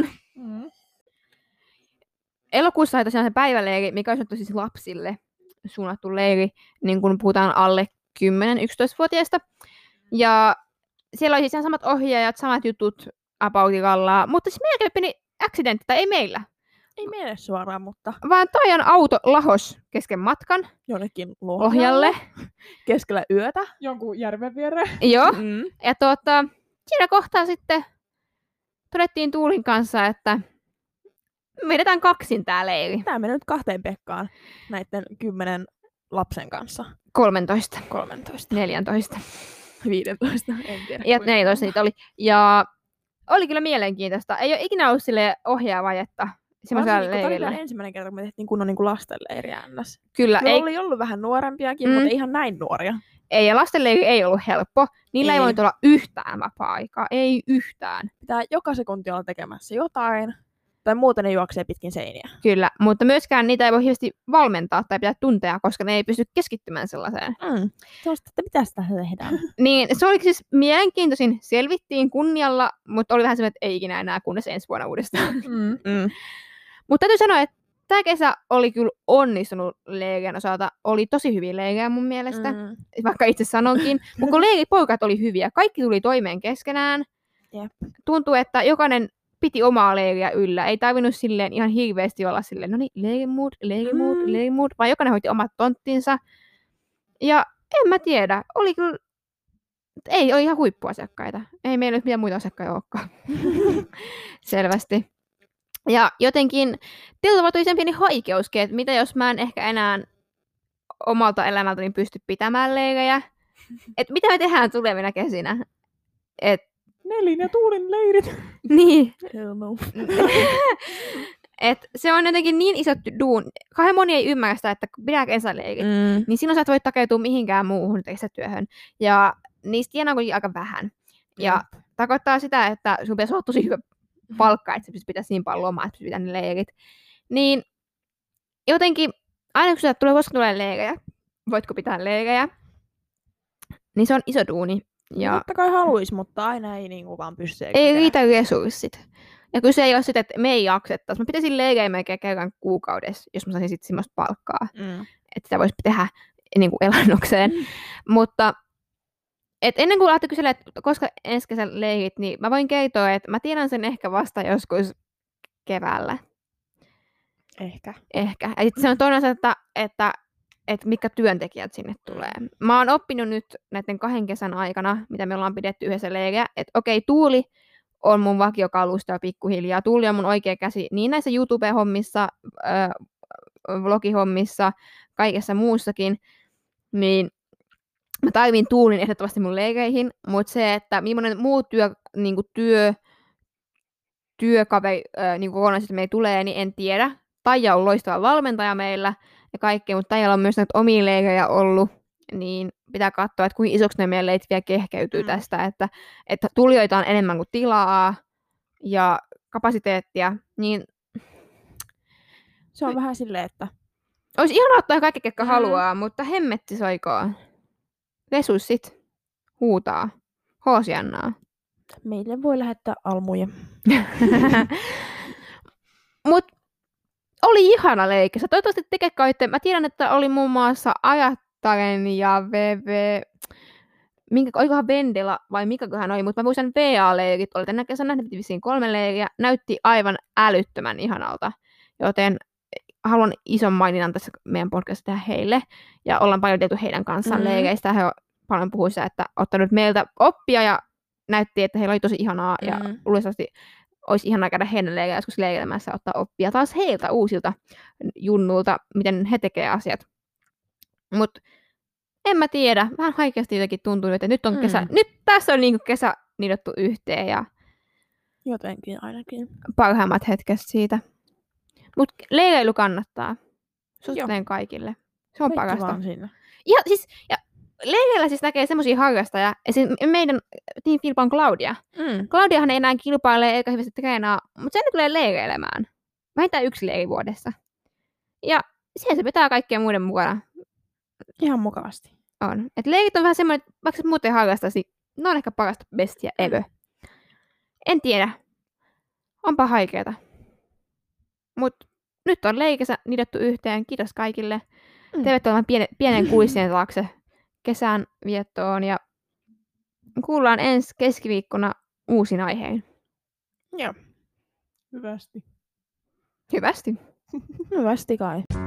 Elokuussa oli tosiaan se päiväleiri, mikä olisi siis lapsille suunnattu leiri, niin kun puhutaan alle 10-11-vuotiaista. Ja siellä oli siis ihan samat ohjaajat, samat jutut aboutikalla, mutta siis meillä kävi pieni accidentti, tai ei meillä. Ei meille suoraan, mutta... Vaan Taian auto lahos kesken matkan. Jonnekin Lohjalle. Keskellä yötä. Jonkun järven viereen. Joo. Ja siinä kohtaa sitten todettiin Tuulin kanssa, että me vedetään kaksin tää leiri. Tää meni nyt 2 Pekkaan näiden 10 lapsen kanssa. 13. 14. 15, en tiedä. Ja 14 niitä oli. Ja oli kyllä mielenkiintoista. Ei ole ikinä ollut silleen ohjaavajetta semmoisella leirillä. Tämä oli ensimmäinen kerta, kun me tehtiin kunnon niin lastenleiriä ns. Kyllä. Ei oli ollut vähän nuorempiakin, mutta ihan näin nuoria. Ei, ja lastenleiri ei ollut helppo. Niillä ei voinut olla yhtään vapaa-aikaa. Ei yhtään. Pitää joka sekunti olla tekemässä jotain. Tai muuten ne juoksee pitkin seiniä. Kyllä, mutta myöskään niitä ei voi hirveästi valmentaa tai pitää tuntea, koska ne ei pysty keskittymään sellaiseen. Sellaista, että mitä sitä tehdään? Niin, se oli siis mielenkiintoisin. Selvittiin kunnialla, mutta oli vähän semmoinen, että ei ikinä enää, kunnes ensi vuonna uudestaan. Mutta täytyy sanoa, että tämä kesä oli kyllä onnistunut leirien osalta. Oli tosi hyviä leirejä mun mielestä, vaikka itse sanonkin. Mutta kun leiripoikat oli hyviä, kaikki tuli toimeen keskenään. Jep. Tuntuu, että jokainen piti omaa leiriä yllä. Ei tarvinnut silleen ihan hirveästi olla silleen, no niin, leirimood, vaan jokainen hoiti omat tonttinsa. Ja en mä tiedä, oli kyllä, oli ihan huippuasiakkaita. Ei meillä nyt mitään muita asiakkaita olekaan. Selvästi. Ja jotenkin tietyllä tuli sen pieni haikeuskin, että mitä jos mä en ehkä enää omalta elämältäni pysty pitämään leirejä. Että mitä me tehdään tulevina kesinä. Nelin ja Tuulin leirit. Niin. Hell no. Et se on jotenkin niin iso duun. Kauhean moni ei ymmärrä sitä, että kun pitää kesäleirit, niin silloin sä et voi takeutua mihinkään muuhun kesätyöhön. Ja niistä tienaa kuitenkin aika vähän. Ja tarkoittaa sitä, että sun pitäisi olla tosi hyvä palkka, että sä pystyt pitämään niin paljon lomaa, että pystyt pitämään ne leirit. Niin jotenkin, aina kun sä koska tulee leirejä, voitko pitää leirejä, niin se on iso duuni. Ja totta kai haluaisi, mutta aina ei niinku vaan pysty. Ei riitä resurssit. Ja kyse ei ole sitä, että me ei jaksettaisi. Mä pitäisin leirejä melkein kerran kuukaudessa, jos mä saisin sitten semmoista palkkaa. Että sitä voisi tehdä niin kuin elannokseen. Mutta ennen kuin lähtee kyselemään, että koska ensi kesän leirit, niin mä voin kertoa, että mä tiedän sen ehkä vasta joskus keväällä. Ehkä. Ja sitten se on toinen asia, että mitkä työntekijät sinne tulee. Mä oon oppinut nyt näiden 2 kesän aikana, mitä me ollaan pidetty yhdessä leiriä, että okei, Tuuli on mun vakiokalusto pikkuhiljaa. Tuuli on mun oikea käsi niin näissä YouTube-hommissa, vlogihommissa, kaikessa muussakin. Niin mä tarvin Tuulin ehdottomasti mun leireihin, mutta se, että millainen muu työkaveri kokonaisesti meillä tulee, niin en tiedä. Taija on loistava valmentaja meillä ja kaikkea, mutta Taijalla on myös näitä omia leirejä ollut, niin pitää katsoa, että kuinka isoksi ne meidän leirit vielä kehkeytyy tästä, että tulijoita on enemmän kuin tilaa ja kapasiteettia, niin se on vähän silleen, että olisi ihanaa ottaa kaikki, ketkä haluaa, mutta hemmetti soikoon. Resurssit huutaa. Hoosiannaa. Meille voi lähettää almuja. Mut oli ihana leikissä. Toivottavasti tekeköitte. Mä tiedän, että oli muun muassa Ajattaren ja VV oikohan Vendela vai mikäköhän oli, mutta mä muistan VA-leirit, oli tänä kesänä nähnyt vissiin 3 leiriä, näytti aivan älyttömän ihanalta, joten haluan ison maininnan tässä meidän podcastissa tehdä heille, ja ollaan paljon tehty heidän kanssaan leireistä, he paljon puhuivat sitä, että ottanut meiltä oppia, ja näytti, että heillä oli tosi ihanaa, ja luulisesti olisi ihanaa käydä heidän leirejä joskus leireilemässä ottaa oppia taas heiltä uusilta junnulta, miten he tekevät asiat. Mutta en mä tiedä, vähän haikeasti jotenkin tuntuu, että nyt on kesä, nyt tässä on niinku kesä nidottu yhteen ja jotenkin ainakin. Parhaimmat hetket siitä. Mutta leireily kannattaa. Suosittelen kaikille. Se on parasta. Ja leireillä siis näkee semmoisia harrastajia, esimerkiksi meidän Team Filpa on Claudia. Claudiahan ei enää kilpaile eikä hyvästi treenaa, mutta sen tulee leireilemään. Vähintään 1 leiri vuodessa. Ja siellä se pitää kaikkien muiden mukana. Ihan mukavasti. On. Et leirit on vähän semmoinen, että vaikka sä muuten harrastaisi, ne on ehkä parasta bestiä ever. En tiedä. Onpa haikeeta. Mut nyt on leikesä nidottu yhteen. Kiitos kaikille. Tervetuloa pienen kuissien taakse kesän viettoon. Ja kuullaan ensi keskiviikkona uusin aiheen. Joo. Hyvästi. Hyvästi. Hyvästi kai.